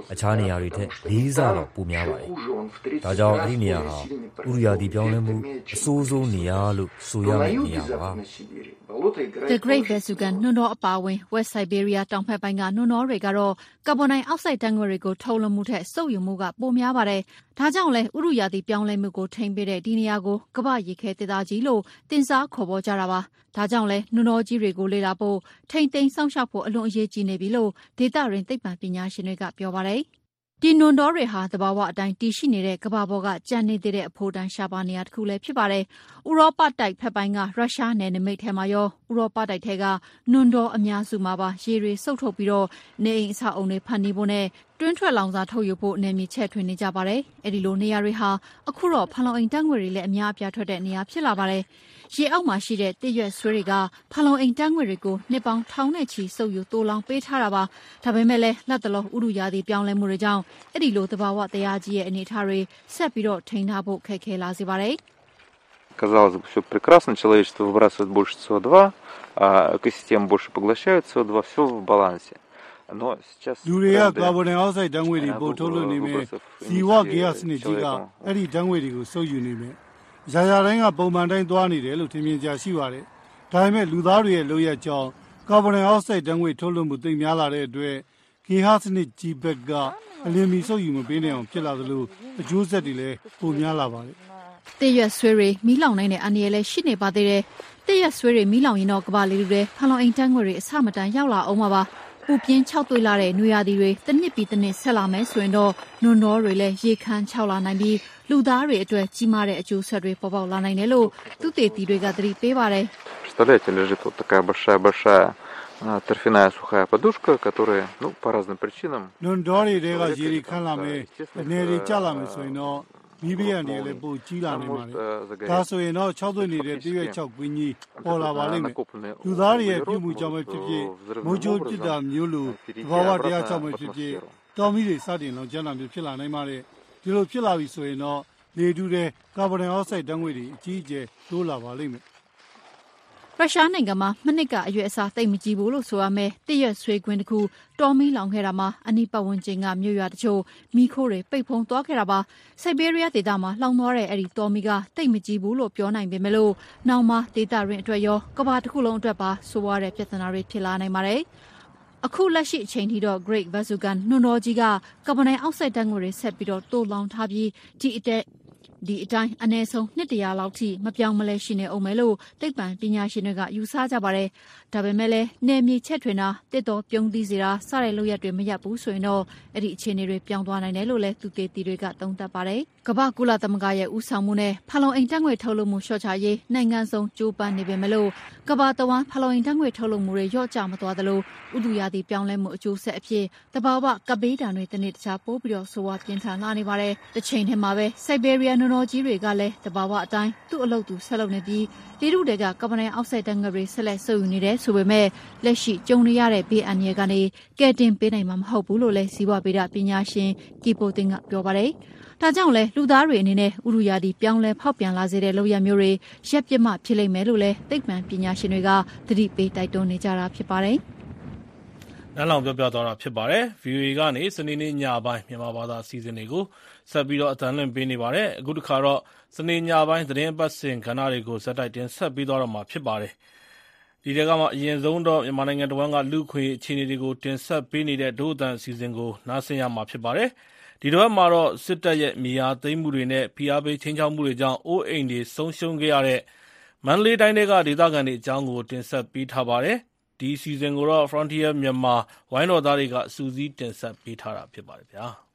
အခြားနေရာတွေထက်4 ဆလောက်ပိုများပါတယ်။ဒါကြောင့်အဲ့ဒီနေရာဟာဥတုရာသီပြောင်းလဲမှုအဆိုးဆုံးနေရာလို့ဆိုရမယ့်နေရာပါ။ The Great Vesuvian နွံတော်အပါအဝင် West Siberia တောင်ဘက်ပိုင်းကနွံတော်တွေကတော့ကာဗွန်ဒိုင်အောက်ဆိုက်ဓာတ်ငွေ့တွေကိုထုတ်လွှတ်မှုထက်စုပ်ယူမှုကပိုများပါတယ်။ဒါကြောင့်လဲဥတုရာသီပြောင်းလဲမှုကိုထိန်းပေးတဲ့ဒီနေရာကိုကမ္ဘာရေခဲဒေသကြီးလို့တင်စားခေါ်ပေါ်ကြတာပါ။ဒါကြောင့်လဲနွံတော်ကြီးတွေကိုလေ့လာဖို့ထိန်းသိမ်းစောင့်ရှောက်ဖို့အလွန်အရေးကြီးနေပြီလို့ဒေသရင်းသိပ္ပံပညာရှင်တွေကပြောပါတယ်။ဒီနွံတော်တွေဟာသဘာဝအတိုင်းတည်ရှိနေတဲ့ကမ္ဘာပေါ်ကကျန်နေသေးတဲ့အဖိုးတန်ရှားပါနေရာတစ်ခုလည်းဖြစ်ပါတယ်။ဥရောပတိုက်ဖက်ပိုင်းကရုရှားနယ်နိမိတ်ထဲမှာရောဥရောပတိုက်ထဲကနွံတော်အများစုမှာပါရေတွေစုပ်ထုတ်ပြီးတော့နေအိမ်အဆောက်အုံတွေဖန်တီးဖို့နဲ့တွင်းထွက်လောင်စာထုတ်ယူဖို့နယ်မြေချဲ့ထွင်နေကြပါတယ်။အဲဒီလိုနေရာတွေဟာအခုတော့ဖန်လုံအိမ်ဓာတ်ငွေ့တွေလည်းအများအပြားထွက်တဲ့နေရာဖြစ်လာပါတယ်။ရေအောက်မှာရှိတဲ့တစ်ရွက်ဆွေးတွေကဖန်လုံအိမ်ဓာတ်ငွေ့တွေကိုနှစ်ပေါင်းထောင်နဲ့ချီစုပ်ယူတိုးလောင်ပေးထားတာပါ။ဒါပေမဲ့လည်းလက်တလောဥတုရာသီပြောင်းလဲမှုတွေကြောင့်အဲ့ဒီလိုသဘာဝတရားကြီးရဲ့အနေအထားတွေဆက်ပြီးတော့ထိန်းထားဖို့ခက်ခဲလာစေပါတယ်။ Казалось бы, все прекрасно, человечество выбрасывает больше СО2, а экосистемы больше поглощают СО2, все в балансе. Но сейчас လူတွေကကာဗွန်ဒိုင်အောက်ဆိုက်ဓာတ်ငွေ့တွေပို့ထုတ်လွှတ်နေမယ်ဇီဝဂေဟစနစ်ကြီးကအဲ့ဒီဓာတ်ငွေ့တွေကိုစုပ်ယူနေမယ်။ရာတိုင်းကပုံမှန်တိုင်းသွားနေတယ်လို့ထင်မြင်ကြရှိပါတယ်။ဒါပေမဲ့လူသားတွေရဲ့လုပ်ရက်ကြောင့်ကာဗွန်ဒိုင်အောက်ဆိုက်ဓာတ်ငွေ့ထုတ်လွှတ်မှုသိပ်များလာတဲ့အတွက်ဂေဟစနစ်ကြီးဘက်ကအလင်းမီစုပ်ယူမပေးနိုင်အောင်ဖြစ်လာသလိုအကျိုးဆက်တွေလည်းပိုများလာပါတယ်။တစ်ရွက်ဆွေးတွေမီးလောင်နိုင်တဲ့အန္တရာယ်လည်းရှိနေပါသေးတယ်။တစ်ရွက်ဆွေးတွေမီးလောင်ရင်တော့ကမ္ဘာလေးတွေဖန်လုံအိမ်ဓာတ်ငွေ့တွေအဆမတန်ရောက်လာအောင်ပါ။ပူပြင်း6သွေးလာတဲ့နွေရာသီတွေတစ်နှစ်ပြီးတစ်နှစ်ဆက်လာမယ်ဆိုရင်တော့နွံတော်တွေလည်းရေခမ်း6လာနိုင်ပြီးလူသားတွေအတွက်ကြီးမားတဲ့အကျိုးဆက်တွေပေါ်ပေါက်လာနိုင်တယ်လို့သူတေသီတွေကသတိပေးပါတယ်။ Представляете, лежит вот такая большая торфяная сухая подушка, которая, ну, по разным причинам နွံတော်တွေကရေတွေခမ်းလာမယ်အနေတွေကျလာမယ်ဆိုရင်တော့မိဘရန်တွေလည်းပိုကြီးလာနိုင်ပါတယ်။ဒါဆိုရင်တော့6သွင်းနေတဲ့တရွက်6ကွင်းကြီးပေါ်လာပါလိမ့်မယ်။လူသားတွေရဲ့ပြုမှုကြောင့်ပဲဖြစ်ဖြစ်မိုးကြိုးပြစ်တာမျိုးလိုသဘာဝတရားကြောင့်ပဲဖြစ်ဖြစ်တော်မီတွေစတင်လောင်ကျန်းတာမျိုးဖြစ်လာနိုင်ပါတယ်။ဒီလိုဖြစ်လာပြီဆိုရင်တော့လေတူတဲ့ကာဗွန်ဒိုင်အောက်ဆိုက်ဓာတ်ငွေ့တွေအကြီးအကျယ်တိုးလာပါလိမ့်မယ်။ရုရှားနိုင်ငံမှာမနစ်ကအရွယ်အစားသိပ်မကြီးဘူးလို့ဆိုရမယ်တရက်ဆွေးကွင်းတစ်ခုတော်မီလောင်ခဲ့တာမှာအနီးပတ်ဝန်းကျင်ကမြို့ရွာတချို့မီးခိုးတွေပိတ်ဖုံးသွားခဲ့တာပါဆိုက်ဘေးရီးယားဒေသမှာလောင်သွားတဲ့အဲ့ဒီတော်မီကသိပ်မကြီးဘူးလို့ပြောနိုင်ပေမဲ့လို့နောက်မှာဒေသရင်းအတွက်ရောကမ္ဘာတစ်ခုလုံးအတွက်ပါဆိုးရွားတဲ့ပြဿနာတွေဖြစ်လာနိုင်ပါတယ်အခုလက်ရှိအချိန်ထိတော့ Great Vesuvian နွံတော်ကြီးကကာဗွန်ဒိုင်အောက်ဆိုက်ဓာတ်ငွေ့တွေဆက်ပြီးတော့တိုးလောင်ထားပြီးဒီအတိုင်းအနည်းဆုံး200လောက်ထိမပြောင်းမလဲရှိနေအောင်မယ်လို့သိပ္ပံပညာရှင်တွေကယူဆကြပါတယ်။ဒါပေမဲ့လည်းနယ်မြေချက်ထွင်တာတစ်တော်ပြုံးသီးစေတာစတဲ့လုပ်ရက်တွေမရပ်ဘူးဆိုရင်တော့အဲ့ဒီအခြေအနေတွေပြောင်းသွားနိုင်တယ်လို့လည်းသူတေသီတွေကသုံးသပ်ပါတယ်။ကမ္ဘာကုလသမဂ္ဂရဲ့ဦးဆောင်မှုနဲ့ဖန်လုံအိမ်ဓာတ်ငွေ့ထုတ်လွှတ်မှုလျှော့ချရေးနိုင်ငံစုံကြိုးပမ်းနေပေမဲ့လို့ကမ္ဘာတဝန်းဖန်လုံအိမ်ဓာတ်ငွေ့ထုတ်လွှတ်မှုတွေလျော့ကျမသွားသလိုဥတုရာသီပြောင်းလဲမှုအကျိုးဆက်အဖြစ်တဘာဝကပေးတံတွေတစ်နေ့တစ်ခြားပိုးပြီးတော့ဆိုးဝါးပြင်းထန်လာနေပါတယ်။တစ်ချိန်တည်းမှာပဲဆိုက်ဘေရီးယားနွံတော်ကြီးတွေကလည်းတဘာဝအတိုင်းသူ့အလုပ်သူဆက်လုပ်နေပြီးလေထုတွေကကာဗွန်ဒိုင်အောက်ဆိုက်ဓာတ်ငွေ့တွေဆက်လက်စုပ်ယူနေတယ်ဆိုပေမဲ့လက်ရှိကြုံနေရတဲ့ဘေးအန္တရာယ်ကနေကယ်တင်ပေးနိုင်မှာမဟုတ်ဘူးလို့လည်းဇီဝဗေဒပညာရှင်ကီပိုတင်ကပြောပါတယ်။ဒါကြောင့်လဲလူသားတွေအနေနဲ့ဥတုရာသီပြောင်းလဲဖောက်ပြန်လာစေတဲ့လုပ်ရမျိုးတွေရပ်ပစ်မှဖြစ်လိမ့်မယ်လို့လည်းသိပ္ပံပညာရှင်တွေကသတိပေးတိုက်တွန်းနေကြတာဖြစ်ပါတယ်။နောက်လောင်ပြောပြသွားတာဖြစ်ပါတယ်။ VOA ကနေစနေနေ့ညပိုင်းမြန်မာဘာသာအစီအစဉ်တွေကိုဆက်ပြီးတော့အသံလွှင့်ပေးနေပါတယ်။အခုတစ်ခါတော့စနေညပိုင်းသတင်းပတ်စဉ်ကဏ္ဍတွေကိုဇက်တိုက်တင်ဆက်ပြီးသွားတော့မှာဖြစ်ပါတယ်။ဒီတဲကမှအရင်ဆုံးတော့မြန်မာနိုင်ငံတဝန်းကလူခွေအခြေအနေတွေကိုတင်ဆက်ပေးနေတဲ့ဒို့အသံအစီအစဉ်ကိုနားဆင်ရမှာဖြစ်ပါတယ်။ဒီတော့မှာတော့စစ်တပ်ရဲ့မြေယာသိမ်းမှုတွေနဲ့ဖိအားပေးချင်းချောက်မှုတွေကြောင့်အိုးအိမ်တွေဆုံးရှုံးခဲ့ရတဲ့မန္တလေးတိုင်းကဒေသခံတွေအကြောင်းကိုတင်ဆက်ပေးထားပါတယ်။ဒီအစီအစဉ်ကိုတော့ Frontier မြန်မာဝိုင်းတော်သားတွေကစူးစီးတင်ဆက်ပေးထားတာဖြစ်ပါတယ်ဗျာ။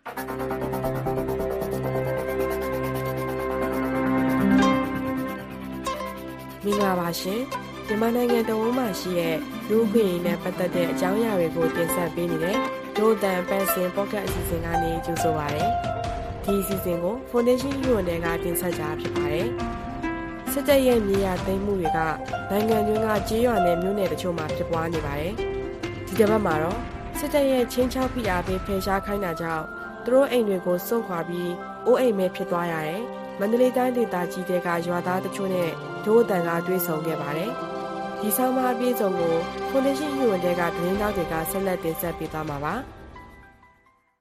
မင်္ဂလာပါရှင်မြန်မာနိုင်ငံတဝန်းမှာရှိတဲ့လူ့အခွင့်အရေးနဲ့ပတ်သက်တဲ့အကြောင်းအရာတွေကိုတင်ဆက်ပေးနေတဲ့ဒို့အသံပတ်စဉ်ပေါ့ကတ်အစီအစဉ်ကနေကြိုဆိုပါရစေဒီအစီအစဉ်ကို Foundation UN ကတင်ဆက်ကြဖြစ်ပါတယ်စစ်တပ်ရဲ့မြေယာသိမ်းမှုတွေကနိုင်ငံတွင်းကကြေးရွာနယ်မြို့နယ်တချို့မှာဖြစ်ပွားနေပါတယ်ဒီတစ်ပတ်မှာတော့စစ်တပ်ရဲ့ချင်းချောက်ဖိအားပေးဖယ်ရှားခိုင်းတာကြောင့်သူတို့အိမ်တွေကိုစွန့်ခွာပြီးအိုးအိမ်မဲ့ဖြစ်သွားရတယ်မန္တလေးတိုင်းဒေသကြီးတွေကရွာသားတချို့နဲ့ဒို့အသံကတွေ့ဆုံခဲ့ပါတယ်ဒီဆောင်မအပြည့်စုံကို Foundation UN ကသတင်းတောက်တွေကဆက်လက်တင်ဆက်ပေးသွားမှာပါ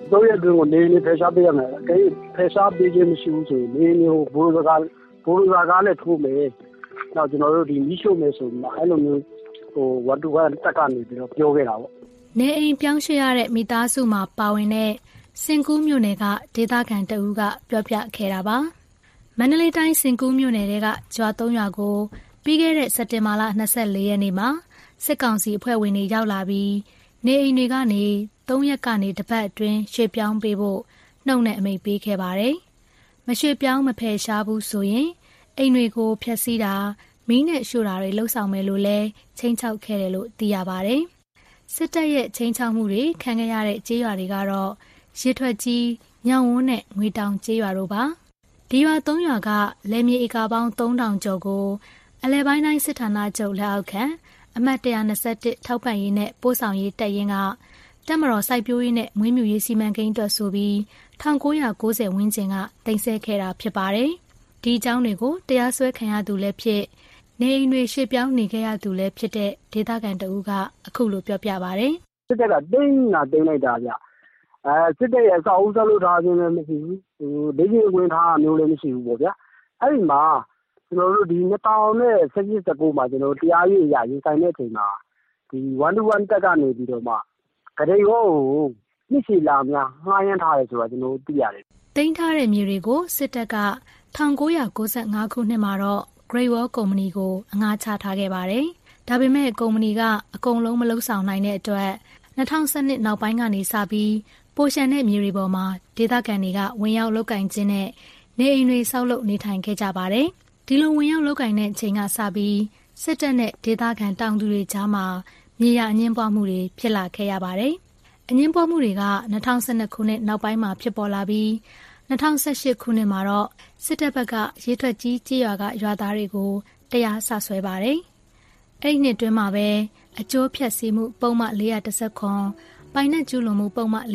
3 ရက်အတွင်းကိုနေနေဖယ်ရှားပေးရမယ်။ဖယ်ရှားပေးခြင်းမရှိဘူးဆိုရင်နေနေဘိုးစကားလည်းထိုးမယ်။နောက်ကျွန်တော်တို့ဒီမီးရှို့မယ်ဆိုပြီးအဲ့လိုမျိုး1 to 1တက်ကနေပြီးတော့ပြောခဲ့တာပေါ့။နေအိမ်ပြောင်းရွှေ့ရတဲ့မိသားစုမှာပါဝင်တဲ့စင်ကူးမြို့နယ်ကဒေသခံတဦးကပြောပြခဲ့တာပါ။မန္တလေးတိုင်းစင်ကူးမြို့နယ်ကရွာ 3 ရွာကိုပြီးခဲ့တဲ့စက်တင်ဘာလ24 ရက်နေ့မှာစစ်ကောင်စီအဖွဲ့ဝင်တွေရောက်လာပြီးနေအိမ်တွေကနေ3 ရက်ကနေတစ်ပတ်အတွင်းရွှေ့ပြောင်းပေးဖို့နှုတ်နဲ့အမိန့်ပေးခဲ့ပါတယ်။မရွှေ့ပြောင်းမဖယ်ရှားဘူးဆိုရင်အိမ်တွေကိုဖျက်ဆီးတာမီးနဲ့ရှို့တာတွေလှုပ်ဆောင်မယ်လို့လည်းချိန်ချောက်ခဲ့တယ်လို့သိရပါတယ်။စစ်တပ်ရဲ့ချိန်ချောက်မှုတွေခံခဲ့ရတဲ့ကြေးရွာတွေကတော့ရစ်ထွက်ကြီးညောင်ဝန်းနဲ့ငွေတောင်ကြေးရွာတို့ပါ။ဒီရွာ 3 ရွာကလယ်မြေဧကပေါင်း3000ကျော်ကိုအလဲပိုင်းတိုင်းစစ်ဌာနချုပ်လက်အောက်ခံအမှတ်121ထောက်ပံ့ရေးနဲ့ပို့ဆောင်ရေးတပ်ရင်းကတပ်မတော်စိုက်ပျိုးရေးနဲ့မွေးမြူရေးစီမံကိန်းအတွက်ဆိုပြီး1990ဝန်းကျင်ကတင်ဆက်ခဲ့တာဖြစ်ပါတယ်။ဒီအကြောင်းတွေကိုတရားစွဲခံရသူလည်းဖြစ်နေအိမ်တွေရွှေ့ပြောင်းနေခဲ့ရသူလည်းဖြစ်တဲ့ဒေသခံတဦးကအခုလိုပြောပြပါတယ်။စစ်တပ်ကတင်းလိုက်တာဗျ။စစ်တပ်ရဲ့အဆောက်အဦဆောက်လုပ်ထားခြင်းလည်းမရှိဘူး။ဒေသဝင်ထားမျိုးလည်းမရှိဘူးပေါ့ဗျာ။အဲ့ဒီမှာကျွန်တော်တို့ဒီ2017-19မှာကျွန်တော်တရားရေးအရာရင်ဆိုင်တဲ့အချိန်မှာဒီ1 to 1တက်ကနေပြီးတော့မှဂရိရောကိုနှစ်ရှည်လာများငှားရမ်းထားတယ်ဆိုတာကျွန်တော်သိရတယ်။တင်ထားတဲ့မြေတွေကိုစစ်တပ်က1995ခုနှစ်မှာတော့ Great Wall ကုမ္ပဏီကိုအငှားချထားခဲ့ပါတယ်။ဒါပေမဲ့ကုမ္ပဏီကအကုန်လုံးမလုပ်ဆောင်နိုင်တဲ့အတွက်2012နောက်ပိုင်းကနေစပြီးပိုရှန်တဲ့မြေတွေပေါ်မှာဒေသခံတွေကဝင်ရောက်လုပ်ကင်ခြင်းနဲ့နေအိမ်တွေဆောက်လုပ်နေထိုင်ခဲ့ကြပါတယ်။ဒီလိုဝင်ရောက်လုပ်ကင်တဲ့အချိန်ကစပြီးစစ်တပ်နဲ့ဒေသခံတောင်သူတွေကြားမှာမြေယာအငြင်းပွားမှုတွေဖြစ်လာခဲ့ရပါတယ်။အငြင်းပွားမှုတွေက2012ခုနှစ်နောက်ပိုင်းမှာဖြစ်ပေါ်လာပြီး2018ခုနှစ်မှာတော့စစ်တပ်ဘက်ကရေထွက်ကြီးကြေးရွာကရွာသားတွေကိုတရားဆဆွဲပါတယ်။အဲ့ဒီနှစ်တွင်းမှာပဲအကျိုးဖြတ်စည်းမှုပုံမှန်410ပိုင်နဲ့ကျူးလွန်မှုပုံမှန်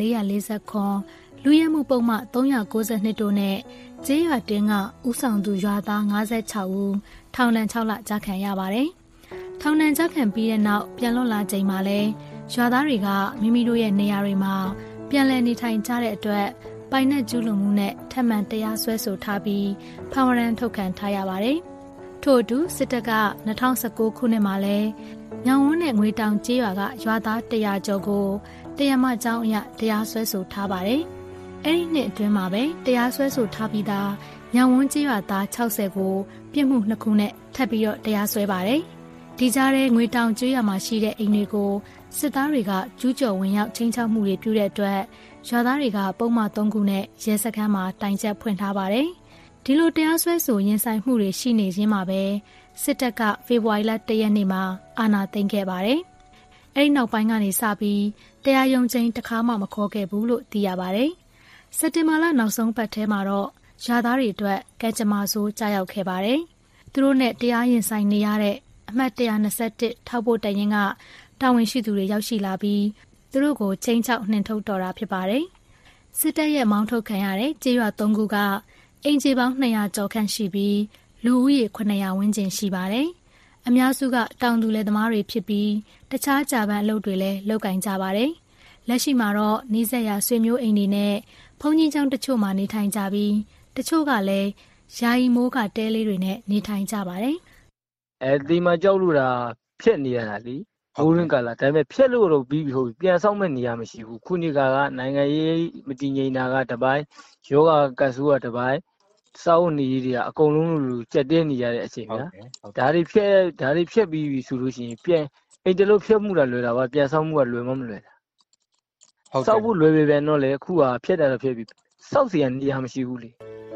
440လူရဲမှုပုံမှန်392တို့နဲ့ကြေးရွာတင်းကဥဆောင်သူရွာသား56ဦးထောင်ဒဏ်6လကြာခံရပါတယ်။ထောင်ဒဏ်ကြာခံပြီးတဲ့နောက်ပြန်လွတ်လာချိန်မှာလဲရွာသားတွေကမိမိတို့ရဲ့နေရာတွေမှာပြန်လည်နေထိုင်ကြတဲ့အတွက်ပိုင်နဲ့ကျူးလွန်မှုနဲ့ထပ်မံတရားစွဲဆိုထားပြီးဖမ်းဝရမ်းထုတ်ခံထားရပါတယ်။ထို့အတူစစ်တပ်က2019ခုနှစ်မှာလဲညောင်ဝန်းနဲ့ငွေတောင်ကြေးရွာကရွာသား100ကျော်ကိုတရားမကြောင်းအရတရားစွဲဆိုထားပါတယ်။အဲ့ဒီနှစ်အတွင်းမှာပဲတရားစွဲဆိုထားပြီးသားညောင်ဝန်းကြေးရွာသား60ကိုပြစ်မှု2ခုနဲ့ထပ်ပြီးတော့တရားစွဲပါတယ်။ဒီကြားထဲငွေတောင်ကြေးရွာမှာရှိတဲ့အိမ်တွေကိုစစ်သားတွေကကျူးကျော်ဝင်ရောက်ချင်းချောက်မှုတွေပြုတဲ့အတွက်ရွာသားတွေကပုံမှန်3ခုနဲ့ရဲစခန်းမှာတိုင်ချက်ဖွင့်ထားပါတယ်။ဒီလိုတရားစွဲဆိုရင်ဆိုင်မှုတွေရှိနေခြင်းမှာပဲစစ်တပ်ကဖေဖော်ဝါရီလ1ရက်နေ့မှာအာဏာသိမ်းခဲ့ပါတယ်။အဲဒီနောက်ပိုင်းကနေစပြီးတရားရုံးချိန်တစ်ခါမှမခေါ်ခဲ့ဘူးလို့သိရပါတယ်။စက်တင်ဘာလနောက်ဆုံးပတ်ထဲမှာတော့ရွာသားတွေအတွက်ကဲကြမ္မာဆိုးကြားရောက်ခဲ့ပါတယ်။သူတို့နဲ့တရားရင်ဆိုင်နေရတဲ့အမှတ်121ထောက်ပို့တရင်ကတာဝန်ရှိသူတွေရောက်ရှိလာပြီးသူတို့ကိုချိန်ချောက်နှင်ထုတ်တော်တာဖြစ်ပါတယ်။စစ်တပ်ရဲ့မောင်းထုတ်ခံရတဲ့ကြေးရွာ3ခုကအင်ဂျီပေါင်း200ကျော်ခန့်ရှိပြီးလူဦးရေ900ဝန်းကျင်ရှိပါတယ်။အများစုကတောင်သူလယ်သမားတွေဖြစ်ပြီးတခြားဂျာပန်အလုပ်တွေလည်းလုပ်ကင်ကြပါတယ်။လက်ရှိမှာတော့နီးစပ်ရာဆွေမျိုးအိမ်တွေနဲ့ဘုန်းကြီးကျောင်းတချို့မှာနေထိုင်ကြပြီးတချို့ကလည်းယာယီမိုးကတဲလေးတွေနဲ့နေထိုင်ကြပါတယ်။ဒီမှာကြောက်လို့တာဖြစ်နေရတာလीမိုးရင်းကလာဒါပေမဲ့ဖြစ်လို့တော့ပြီးပြီဟုတ်ပြန်ဆောက်မဲ့နေရမရှိဘူးခုနှစ်ကနိုင်ငံရေးမတည်ငြိမ်တာကတစ်ပိုင်းယောဂကတ်ဆိုးကတစ်ပိုင်းစောက်နေတွေကအကုန်လုံးလူကြက်တဲနေရတဲ့အချိန်ဗျာဒါတွေဖြတ်ပြီးပြီဆိုလို့ရှိရင်ပြန်အိမ်တလို့ဖြတ်မှုတာလွယ်တာပါပြန်ဆောက်မှုကလွယ်မလွယ်တာဆောက်ဖို့လွယ်ပဲပြန်တော့လေအခုကဖြတ်တာတော့ဖြတ်ပြီးစောက်စီကနေရမရှိဘူးလေ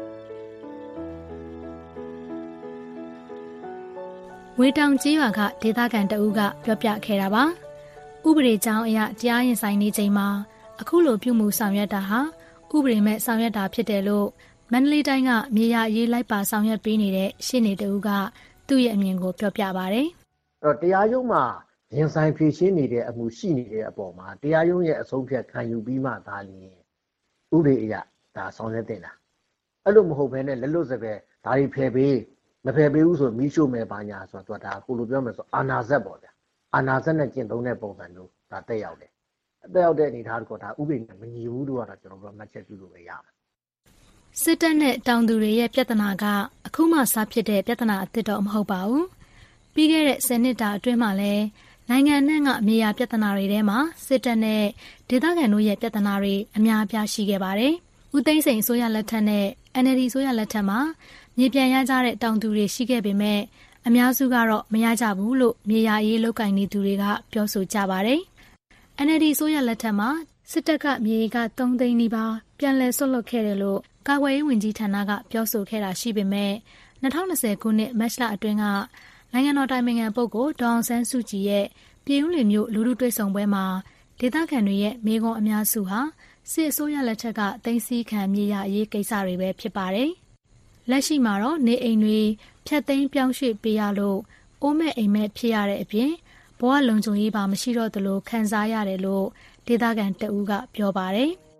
ဝေတောင်ကျေးရွာကဒေသခံတအူးကပြောပြခဲ့တာပါဥပဒေကြောင်းအရတရားရင်ဆိုင်နေချိန်မှာအခုလိုပြုမှုဆောင်ရွက်တာဟာဥပဒေမဲ့ဆောင်ရွက်တာဖြစ်တယ်လို့မန္တလေးတိုင်းကမြေယာရေးလိုက်ပါဆောင်ရွက်ပေးနေတဲ့ရှင်းနေတအူးကသူ့ရဲ့အမြင်ကိုပြောပြပါတယ်အဲ့တော့တရားရုံးမှာရင်ဆိုင်ဖြေရှင်းနေတဲ့အမှုရှိနေတဲ့အပေါ်မှာတရားရုံးရဲ့အဆုံးဖြတ်ခံယူပြီးမှဒါလျှင်ဥပဒေအရဒါဆောင်ရွက်တင်တာအဲ့လိုမဟုတ်ဘဲနဲ့လက်လွတ်စပယ်ဒါတွေဖယ်ပေးမဖယ်ပေးဘူးဆိုမီးရှို့မယ်ပါညာဆိုတော့ဒါကိုလိုပြောမယ်ဆိုအာနာဇက်ပေါ့ဗျာအာနာဇက်နဲ့ကျင့်သုံးတဲ့ပုံစံမျိုးဒါတက်ရောက်တယ်သက်ရောက်တဲ့အနေအထားကဒါဥပဒေနဲ့မညီဘူးလို့ကတော့ကျွန်တော်တို့မှတ်ချက်ပြုလို့ပဲရပါတယ်စစ်တပ်နဲ့တောင်သူတွေရဲ့ပြဿနာကအခုမှစဖြစ်တဲ့ပြဿနာအသစ်တော့မဟုတ်ပါဘူးပြီးခဲ့တဲ့10နှစ်တာအတွင်းမှာလည်းနိုင်ငံနဲ့ကမြေယာပြဿနာတွေထဲမှာစစ်တပ်နဲ့ဒေသခံတို့ရဲ့ပြဿနာတွေအများအပြားရှိခဲ့ပါတယ်ဦးသိန်းစိန်အစိုးရလက်ထက်နဲ့ NLD အစိုးရလက်ထက်မှာမြေပြန်ရကြတဲ့တောင်သူတွေရှိခဲ့ပေမဲ့အများစုကတော့မရကြဘူးလို့မြေယာရေးလုပ်ကိုင်နေသူတွေကပြောဆိုကြပါတယ်။ NLD အစိုးရလက်ထက်မှာစစ်တပ်ကမြေက3သိန်းနီးပါးပြန်လည်ဆွတ်လွတ်ခဲ့တယ်လို့ကာကွယ်ရေးဝန်ကြီးဌာနကပြောဆိုခဲ့တာရှိပေမဲ့2020ခုနှစ်မတ်လအတွင်းကနိုင်ငံတော်တိုင်ပင်ခံပုဂ္ဂိုလ်ဒေါ်အောင်ဆန်းစုကြည်ရဲ့ပြည်ဦးလွင်မြို့လူထုတွေ့ဆုံပွဲမှာဒေသခံတွေရဲ့မိကွန်းအများစုဟာစစ်အစိုးရလက်ထက်ကသိမ်းဆည်းခံမြေယာအရေးကိစ္စတွေပဲဖြစ်ပါတယ်။လက်ရှိမှာတော့နေအိမ်တွေဖျက်သိမ်းပြောင်းရွှေ့ပေးရလို့အိုးမဲ့အိမ်မဲ့ဖြစ်ရတဲ့အပြင်ဘဝလုံခြုံရေးပါမရှိတော့သလိုခံစားရတယ်လို့ဒေသခံတဦးကပြောပါတယ်။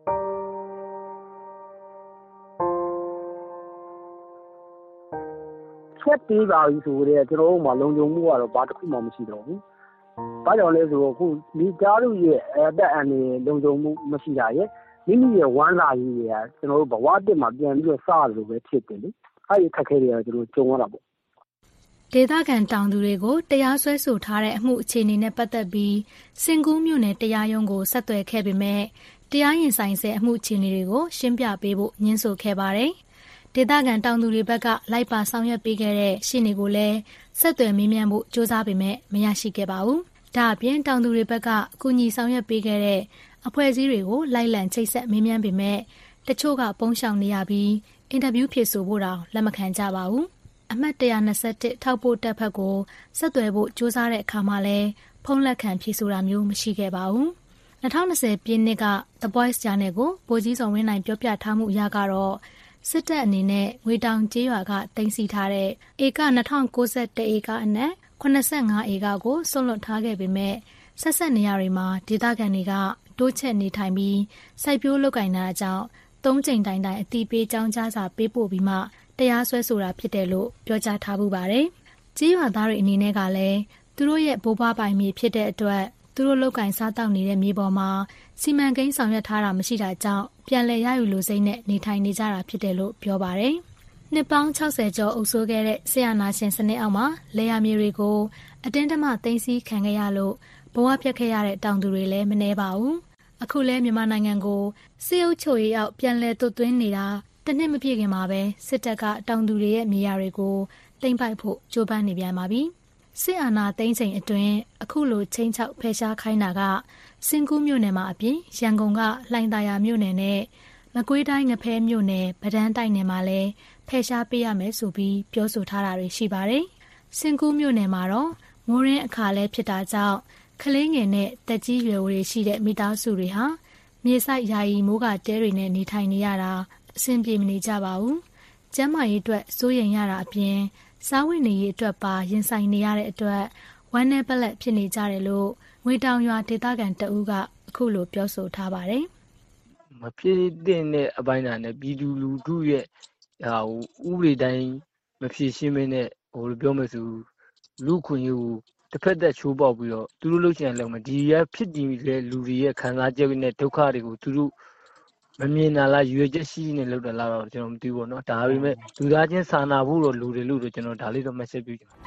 ချက်ပေးပါပြီဆိုတော့ကျွန်တော်တို့မှာလုံခြုံမှုကတော့ဘာတစ်ခုမှမရှိတော့ဘူး။ဘာကြောင့်လဲဆိုတော့ခုမိသားစုရဲ့အသက်အန္တရာယ်လုံခြုံမှုမရှိတာရဲ့မိမိရဲ့ဝမ်းစာရေးတွေကကျွန်တော်တို့ဘဝတစ်မှာပြန်ပြီးတော့စရလို့ပဲဖြစ်တယ်လေ။အဲဒီခက်ခဲတွေကကျွန်တော်ကြုံရတာပေါ့။ဒေသခံတောင်သူတွေကိုတရားစွဲဆိုထားတဲ့အမှုအခြေအနေနဲ့ပတ်သက်ပြီးစင်ကူးမြို့နယ်တရားရုံးကိုဆက်သွယ်ခဲ့ပေမဲ့တရားရင်ဆိုင်ဆဲအမှုအခြေအနေတွေကိုရှင်းပြပေးဖို့ညှင်းဆိုခဲ့ပါတယ်။ဒေသခံတောင်သူတွေဘက်ကလိုက်ပါဆောင်ရွက်ပေးခဲ့တဲ့ရှင်းနေကိုလည်းဆက်သွယ်မေးမြန်းဖို့ကြိုးစားပေမဲ့မရရှိခဲ့ပါဘူး။ဒါအပြင်တောင်သူတွေဘက်ကအကူအညီဆောင်ရွက်ပေးခဲ့တဲ့အဖွဲ့အစည်းတွေကိုလိုက်လံချိတ်ဆက်မေးမြန်းပေမဲ့တချို့ကပုံရှောင်နေရပြီးအင်တာဗျူးဖြေဆိုဖို့တောင်လက်မခံကြပါဘူး။အမှတ်121ထောက်ပို့တပ်ဖက်ကိုဆက်သွယ်ဖို့ကြိုးစားတဲ့အခါမှာလည်းဖုန်းလက်ခံဖြေဆိုတာမျိုးမရှိခဲ့ပါဘူး။2020ပြည့်နှစ်က The Voice Channel ကိုဗိုလ်ကြီးစောဝင်းနိုင်ပြောပြထားမှုအရကတော့စစ်တပ်အနေနဲ့ငွေတောင်ကျေးရွာကတင်စီထားတဲ့ဧက2091ဧကအနက်85ဧကကိုစွန့်လွတ်ထားခဲ့ပေမဲ့ဆက်ဆက်နေရာတွေမှာဒေသခံတွေကတိုးချက်နေထိုင်ပြီးစိုက်ပျိုးလုပ်ကိုင်တာကြောင့်3ချိန်တိုင်တိုင်အတိပေးကြောင်းကြားစာပေးပို့ပြီးမှတရားစွဲဆိုတာဖြစ်တယ်လို့ပြောကြားထားမှုပါတယ်။ကျေးရွာသားတွေအနေနဲ့ကလည်းသူတို့ရဲ့ဘိုးဘွားပိုင်မြေဖြစ်တဲ့အတွက်သူတို့လုပ်ကိုင်စားတောက်နေတဲ့မြေပေါ်မှာစီမံကိန်းဆောင်ရွက်ထားတာမရှိတာကြောင့်ပြန်လည်ရယူလိုစိတ်နဲ့နေထိုင်နေကြတာဖြစ်တယ်လို့ပြောပါတယ်။နှစ်ပေါင်း60ကျော်အုပ်စိုးခဲ့တဲ့ဆရာနာရှင်စနစ်အောက်မှာလေယာမြေတွေကိုအတင်းတမသိမ်းဆည်းခံခဲ့ရလို့ဘဝပြတ်ခဲ့ရတဲ့တောင်သူတွေလည်းမနှဲပါဘူး။အခုလဲမြန်မာနိုင်ငံကိုစစ်အုပ်ချုပ်ရေးအောက်ပြန်လည်သွတ်သွင်းနေတာတစ်နှစ်မပြည့်ခင်မှာပဲစစ်တပ်ကတောင်သူတွေရဲ့မြေယာတွေကိုသိမ်းပိုက်ဖို့ကြိုးပမ်းနေပြန်ပါပြီ။စစ်အာဏာသိမ်းချိန်အတွင်းအခုလိုချင်းချောက်ဖယ်ရှားခိုင်းတာကစင်ကူးမြို့နယ်မှာအပြင်ရန်ကုန်ကလှိုင်သာယာမြို့နယ်နဲ့မကွေးတိုင်းငဖဲမြို့နယ်ဗဒန်းတိုက်နယ်မှာလည်းဖယ်ရှားပေးရမယ်ဆိုပြီးပြောဆိုထားတာတွေရှိပါတယ်။စင်ကူးမြို့နယ်မှာတော့မိုးရင်းအခါလဲဖြစ်တာကြောင့်ကလေးငယ်နဲ့တက်ကြီးရွယ်တွေရှိတဲ့မိသားစုတွေဟာမြေဆိုင်ယာယီမိုးကတဲတွေနဲ့နေထိုင်နေရတာအဆင်ပြေမနေကြပါဘူး။ကျန်းမာရေးအတွက်စိုးရိမ်ရတာအပြင်စားဝတ်နေရေးအတွက်ပါရင်ဆိုင်နေရတဲ့အတွက်ဝမ်းနည်းပလက်ဖြစ်နေကြတယ်လို့ငွေတောင်ရွာဒေသခံတအူးကအခုလိုပြောဆိုထားပါတယ်။မဖြစ်တဲ့အပိုင်းနဲ့ပြည်သူလူထုရဲ့ဥပဒေတိုင်းမဖြစ်ရှင်းမင်းနဲ့ပြောမယ်ဆိုလူခွင့်ရေးကိုတစ်ဖက်သက်ချိုးပေါက်ပြီးတော့သူတို့လှုပ်ရှင်လုံးမဒီရဖြစ်တည်တဲ့လူတွေရဲ့ခံစားချက်နဲ့ဒုက္ခတွေကိုသူတို့မမြင်တာလားရွေချက်ရှိနေလို့တလားတော့ကျွန်တော်မသိဘူးเนาะဒါပေမဲ့လူသားချင်းစာနာဖို့တော့လူတွေလို့ကျွန်တော်ဒါလေးတော့မှတ်ချက်ပြုချင်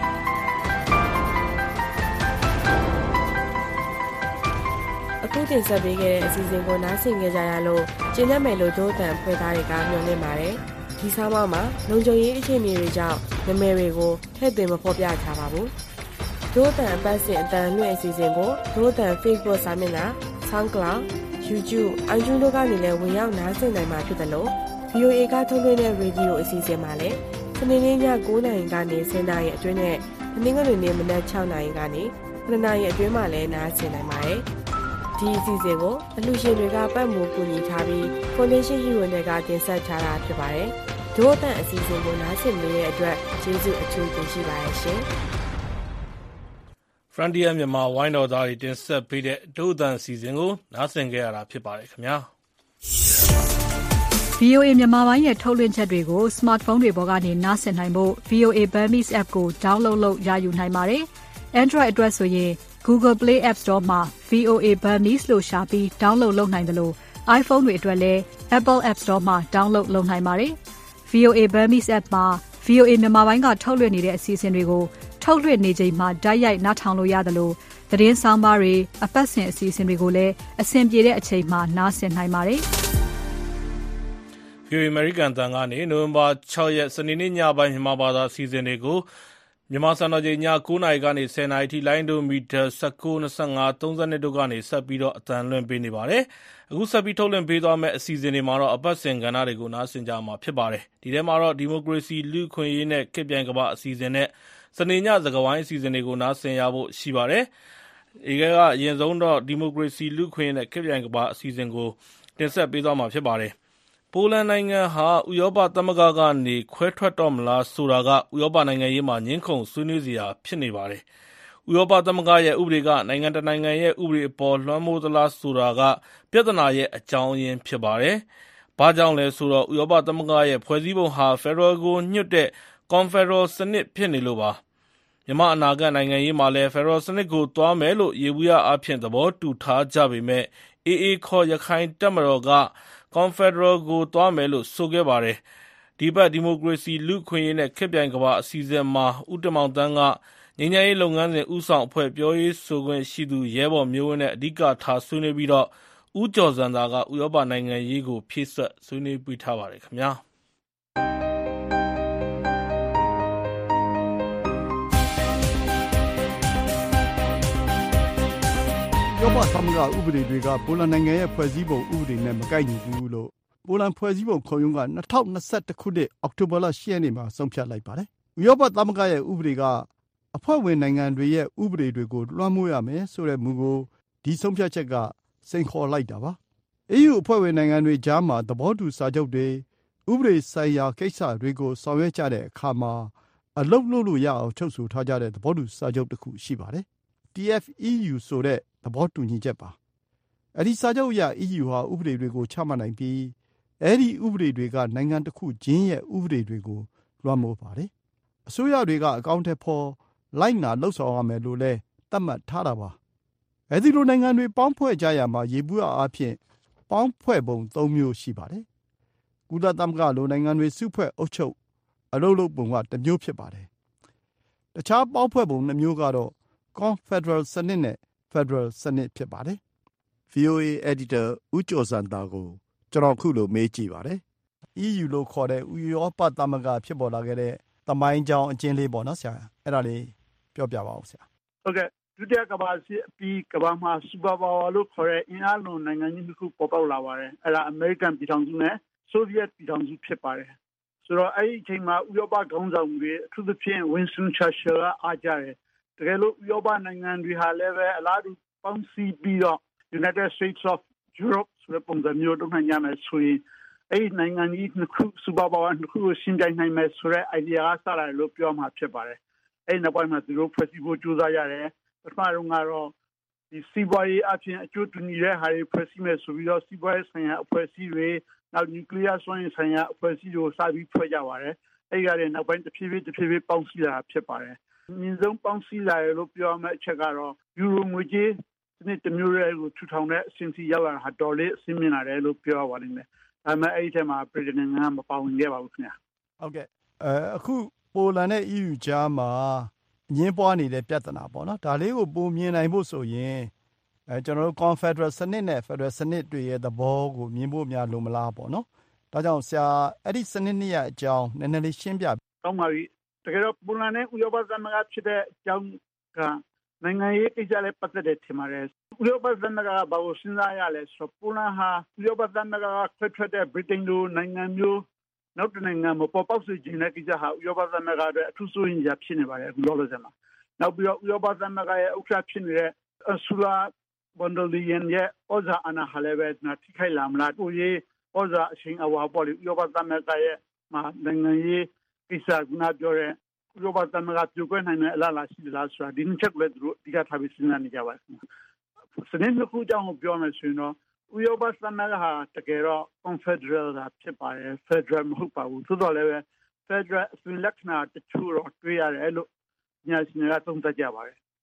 အခုတင်ဆက်ပေးခဲ့တဲ့အစီအစဉ်ကိုနားဆင်ကြကြရလို့ကျင်းတတ်မယ်လို့ဒို့အတန်ဖွဲ့သားတွေကမျှော်လင့်ပါတယ်ဒီဆောင်းပါးမှာလုံခြုံရေးအခြေအနေတွေကြောင့်နာမည်တွေကိုထည့်သွင်းမဖော်ပြထားပါဘူးဒို့အတန်အပတ်စဉ်အတန်လွှင့်အစီအစဉ်ကိုဒို့အတန် Facebook စာမျက်နှာ SoundCloud YouTube အန်ဂျူတို့ကနေလည်းဝင်ရောက်နားဆင်နိုင်မှာဖြစ်တယ်လို့ VOA ကထုတ်လွှင့်တဲ့ရေဒီယိုအစီအစဉ်မှာလည်းစနေနေ့ည9:00 နာရီကနေ10:00 နာရီအတွင်းနဲ့မနေ့ကနေ့မနက်6:00 နာရီကနေ9:00 နာရီအတွင်းမှာလည်းနားဆင်နိုင်ပါတယ်ဒီအစီအစဉ်ကိုအလှူရှင်တွေကပတ်မိုးကူညီထားပြီး Foundation Hero တွေကတင်ဆက်ထားတာဖြစ်ပါတယ်ဒို့အတန်အစီအစဉ်ကိုနားဆင်နေတဲ့အတွက်ကျေးဇူးအထူးတင်ရှိပါတယ်ရှင် Frontier မြန်မာဝိုင်းတော်သားတွေတင်ဆက်ပေးတဲ့ဒို့အတန်အစီအစဉ်ကိုနားဆင်ကြရတာဖြစ်ပါတယ်ခင်ဗျာ VOA မြန်မာပိုင်းရဲ့ထုတ်လွှင့်ချက်တွေကို smartphone တွေပေါ်ကနေနားဆင်နိုင်ဖို့ VOA Burmese app ကို download လုပ်ရယူနိုင်ပါတယ်။ Android အတွက်ဆိုရင် Google Play App Store မှာ VOA Burmese လို့ရှာပြီး download လုပ်နိုင်တယ်လို့ iPhone တွေအတွက်လည်း Apple App Store မှာ download လုပ်နိုင်ပါတယ်။ VOA Burmese App မှာ VOA မြန်မာပိုင်းကထုတ်လွှင့်နေတဲ့အစီအစဉ်တွေကိုထုတ်လွှင့်နေချိန်မှာတိုက်ရိုက်နားထောင်လို့ရတယ်လို့သတင်းဆောင်ပါတွေအပတ်စဉ်အစီအစဉ်တွေကိုလည်းအဆင်ပြေတဲ့အချိန်မှာနားဆင်နိုင်ပါတယ်။ VOA American တန်ကနေနိုဝင်ဘာ6ရက်စနေနေ့ညပိုင်းမြန်မာဘာသာအစီအစဉ်တွေကိုမြန်မာစံတော်ချိန်ည9:00နာရီကနေ10:00နာရီထိလိုင်းဒိုမီတာ19 25 32တို့ကနေဆက်ပြီးတော့အသံလွှင့်ပေးနေပါတယ်။အခုဆက်ပြီးထုတ်လွှင့်ပေးသွားမယ့်အစီအစဉ်တွေမှာတော့အပတ်စဉ်ကဏ္ဍတွေကိုနားဆင်ကြမှာဖြစ်ပါတယ်။ဒီထဲမှာတော့ဒီမိုကရေစီလူ့အခွင့်အရေးနဲ့ခေတ်ပြိုင်ကမ္ဘာအစီအစဉ်နဲ့စနေညစကားဝိုင်းအစီအစဉ်တွေကိုနားဆင်ရဖို့ရှိပါတယ်။ဒီကအရင်ဆုံးတော့ဒီမိုကရေစီလူ့အခွင့်အရေးနဲ့ခေတ်ပြိုင်ကမ္ဘာအစီအစဉ်ကိုတင်ဆက်ပေးသွားမှာဖြစ်ပါတယ်။ပိုလန်နိုင်ငံဟာဥရောပသမဂ္ဂကနေခွဲထွက်တော့မလားဆိုတာကဥရောပနိုင်ငံရေးမှာငြင်းခုန်ဆွေးနွေးစရာဖြစ်နေပါတယ်။ဥရောပသမဂ္ဂရဲ့ဥပဒေကနိုင်ငံတနိုင်ငံရဲ့ဥပဒေအပေါ်လွှမ်းမိုးသလားဆိုတာကပြဿနာရဲ့အကြောင်းရင်းဖြစ်ပါတယ်။ဘာကြောင့်လဲဆိုတော့ဥရောပသမဂ္ဂရဲ့ဖွဲ့စည်းပုံဟာဖက်ဒရယ်ကိုညွှတ်တဲ့ကွန်ဖက်ဒရယ်စနစ်ဖြစ်နေလို့ပါ။မြန်မာအနာဂတ်နိုင်ငံရေးမှာလည်းဖက်ဒရယ်စနစ်ကိုသွားမယ်လို့ယေဘုယျအားဖြင့်သဘောတူထားကြပေမဲ့ AA ခေါ်ရခိုင်တပ်မတော်ကကွန်ဖက်ဒရယ်ကိုသွားမယ်လို့ဆိုခဲ့ပါတယ်။ဒီဘက်ဒီမိုကရေစီလူ့အခွင့်အရေးနဲ့ခေတ်ပြိုင်ကမ္ဘာအစီအစဉ်မှာဦးတင်မောင်သန်းကငြိမ်းချမ်းရေးလုပ်ငန်းစဉ်ဦးဆောင်အဖွဲ့ပြောရေးဆိုခွင့်ရှိသူရဲဘော်မျိုးဝင်းနဲ့အဓိကထားဆွေးနွေးပြီးတော့ဦးကျော်စံသာကဥရောပနိုင်ငံရေးကိုဖြည့်ဆွတ်ဆွေးနွေးပြထားပါတယ်ခင်ဗျာ။ဥရောပသမဂ္ဂဥပဒေတွေကပိုလန်နိုင်ငံရဲ့ဖွဲ့စည်းပုံဥပဒေနဲ့မကိုက်ညီဘူးလို့ပိုလန်ဖွဲ့စည်းပုံခုံရုံးက2021ခုနှစ်အောက်တိုဘာလ10ရက်နေ့မှာဆုံးဖြတ်လိုက်ပါတယ်။ဥရောပသမဂ္ဂရဲ့ဥပဒေကအဖွဲ့ဝင်နိုင်ငံတွေရဲ့ဥပဒေတွေကိုလွှမ်းမိုးရမယ်ဆိုတဲ့မူကိုဒီဆုံးဖြတ်ချက်ကစိန်ခေါ်လိုက်တာပါ။ EU အဖွဲ့ဝင်နိုင်ငံတွေကြားမှာသဘောတူစာချုပ်တွေဥပဒေဆိုင်ရာကိစ္စတွေကိုဆောင်ရွက်ကြတဲ့အခါမှာအလုပ်လုပ်လို့ရအောင်ချုပ်ဆိုထားကြတဲ့သဘောတူစာချုပ်တစ်ခုရှိပါတယ်။ TFEU ဆိုတဲ့သဘောတူညီချက်ပါ။အဲဒီစာချုပ်အရ EU ဟာဥပဒေတွေကိုချမှတ်နိုင်ပြီးအဲဒီဥပဒေတွေကနိုင်ငံတစ်ခုချင်းရဲ့ဥပဒေတွေကိုလွှမ်းမိုးပါတယ်။အစိုးရတွေကအကောင့်ထဲပေါ်လိုက်နာလှုပ်ဆောင်ရမယ်လို့လည်းသတ်မှတ်ထားတာပါ။အဲဒီလိုနိုင်ငံတွေပေါင်းဖွဲ့ကြရမှာယေဘုယျအားဖြင့်ပေါင်းဖွဲ့ပုံ၃မျိုးရှိပါတယ်။ကုလသမဂ္ဂလိုနိုင်ငံတွေစုဖွဲ့အုပ်ချုပ်အလုပ်လုပ်ပုံကတစ်မျိုးဖြစ်ပါတယ်။တခြားပေါင်းဖွဲ့ပုံ2မျိုးကတော့ကွန်ဖက်ဒရယ်စနစ်နဲ့ဖက်ဒရယ်စနစ်ဖြစ်ပါတယ်။ VOA Editor ဦးကျော်စံသာကိုကျွန်တော်ခုလိုမေးကြည့်ပါတယ်။ EU လို့ခေါ်တဲ့ဥရောပသမဂ္ဂဖြစ်ပေါ်လာခဲ့တဲ့သမိုင်းကြောင်းအကျဉ်းလေးပေါ့နော်ဆရာ။အဲ့ဒါလေးပြောပြပါဦးဆရာ။ဟုတ်ကဲ့ဒုတိယကမ္ဘာစစ်အပြီးကမ္ဘာမှာစူပါပါဝါလို့ခေါ်တဲ့အင်အားလုံးနိုင်ငံကြီးတစ်ခုပေါ်ပေါက်လာပါတယ်။အဲ့ဒါအမေရိကန်ပြည်ထောင်စုနဲ့ဆိုဗီယက်ပြည်ထောင်စုဖြစ်ပါတယ်။ဆိုတော့အဲ့ဒီအချိန်မှာဥရောပခေါင်းဆောင်တွေအထူးသဖြင့် Winston Churchill ကအားကြတယ်။တကယ်လို့ဥရောပနိုင်ငံတွေဟာလည်းပဲအလားတူပေါင်းစည်းပြီးတော့ United States of Europe ဆိုတဲ့ပုံစံမျိုးလုပ်နိုင်ကြမယ်ဆိုရင်အဲ့ဒီနိုင်ငံကြီးနှစ်ခုစူပါပါဝါနှစ်ခုကိုရှင်းပြနိုင်မယ်ဆိုတဲ့ idea ကစလာတယ်လို့ပြောမှာဖြစ်ပါတယ်။အဲ့ဒီနောက်ပိုင်းမှာသူတို့ဖွဲ့စည်းဖို့ကြိုးစားရတယ်။ပထမတော့ကတော့ဒီစီးပွားရေးအပြင်အကျိုးတူညီတဲ့ဟာတွေဖွဲ့စည်းမယ်ဆိုပြီးတော့စီးပွားရေးဆိုင်ရာအဖွဲ့အစည်းတွေနောက်နျူကလ িয়ার စွမ်းအင်ဆိုင်ရာအဖွဲ့အစည်းတွေကိုစပြီးဖွဲ့ကြပါတယ်။အဲ့ဒီကနေနောက်ပိုင်းတစ်ဖြည်းဖြည်းပေါင်းစည်းလာဖြစ်ပါတယ်။အမြင့်ဆုံးပေါင်းစည်းလာရလို့ပြောရမယ့်အချက်ကတော့ယူရိုငွေကြေးစနစ်တစ်မျိုးရဲ့ကိုထူထောင်တဲ့အဆင့်ထိရောက်လာတာတော်လေးအဆင့်မြင့်လာတယ်လို့ပြောရပါလိမ့်မယ်။ဒါပေမဲ့အဲ့ဒီထဲမှာပြည်ထောင်နိုင်ငံမပါဝင်ခဲ့ပါဘူးခင်ဗျာ။ဟုတ်ကဲ့အခုပိုလန်နဲ့ EU ကြားမှာအငင်းပွားနေတဲ့ပြဿနာပေါ့နော်။ဒါလေးကိုပုံမြင်နိုင်ဖို့ဆိုရင်ကျွန်တော်တို့ Confederal စနစ်နဲ့ Federal စနစ်တွေရဲ့သဘောကိုမြင်ဖို့များလိုမလားပေါ့နော်။ဒါကြောင့်ဆရာအဲ့ဒီစနစ်နှစ်ရပ်အကြောင်းနည်းနည်းလေးရှင်းပြ။ကောင်းပါပြီ။တကယ်တော့ပိုလန်နဲ့ဥရောပသမဂ္ဂဖြစ်တဲ့အကြောင်းကနိုင်ငံရေးကိစ္စလည်းပတ်သက်တယ်ထင်ပါတယ်။ဥရောပသမဂ္ဂကဘာလို့စဉ်းစားရလဲဆိုတော့ပိုလန်ဟာဥရောပသမဂ္ဂကခွဲထွက်တဲ့ဗြိတိန်လိုနိုင်ငံမျိုးနောက်တစ်နိုင်ငံမပေါ်ပေါက်စေခြင်းတဲ့ကိစ္စဟာဥရောပသမဂ္ဂအတွက်အထူးစိုးရိမ်စရာဖြစ်နေပါတယ်အခုလောလောဆယ်မှာနောက်ပြီးတော့ဥရောပသမဂ္ဂရဲ့ဥက္ကဋ္ဌဖြစ်နေတဲ့ Ursula von der Leyen ရဲ့ဩဇာအာဏာဟာလည်းပဲထိခိုက်လာမလားကိုရေးဩဇာအရှိန်အဝါပေါ်လေဥရောပသမဂ္ဂရဲ့နိုင်ငံရေးကိစ္စကပြောတဲ့ဥရောပသမဂ္ဂပြုတ်ကွဲနိုင်တဲ့အလားအလာရှိသလားဆိုတာဒီနှစ်ချက်ကိုလည်းသူတို့အဓိကထားပြီးစဉ်းစားနေကြပါတယ်စနစ်တစ်ခုကြောင့်ပြောမယ်ဆိုရင်တော့ဥရောပသမဂ္ဂဟာတကယ်တော့ Confederal ဖြစ်ပါတယ် Federal မဟုတ်ပါဘူးသို့တော်လည်းပဲ Federal အသွင်လက္ခဏာတချို့တော့တွေ့ရတယ်လို့ညာရှင်တွေကသုံးသပ်ကြပါတယ်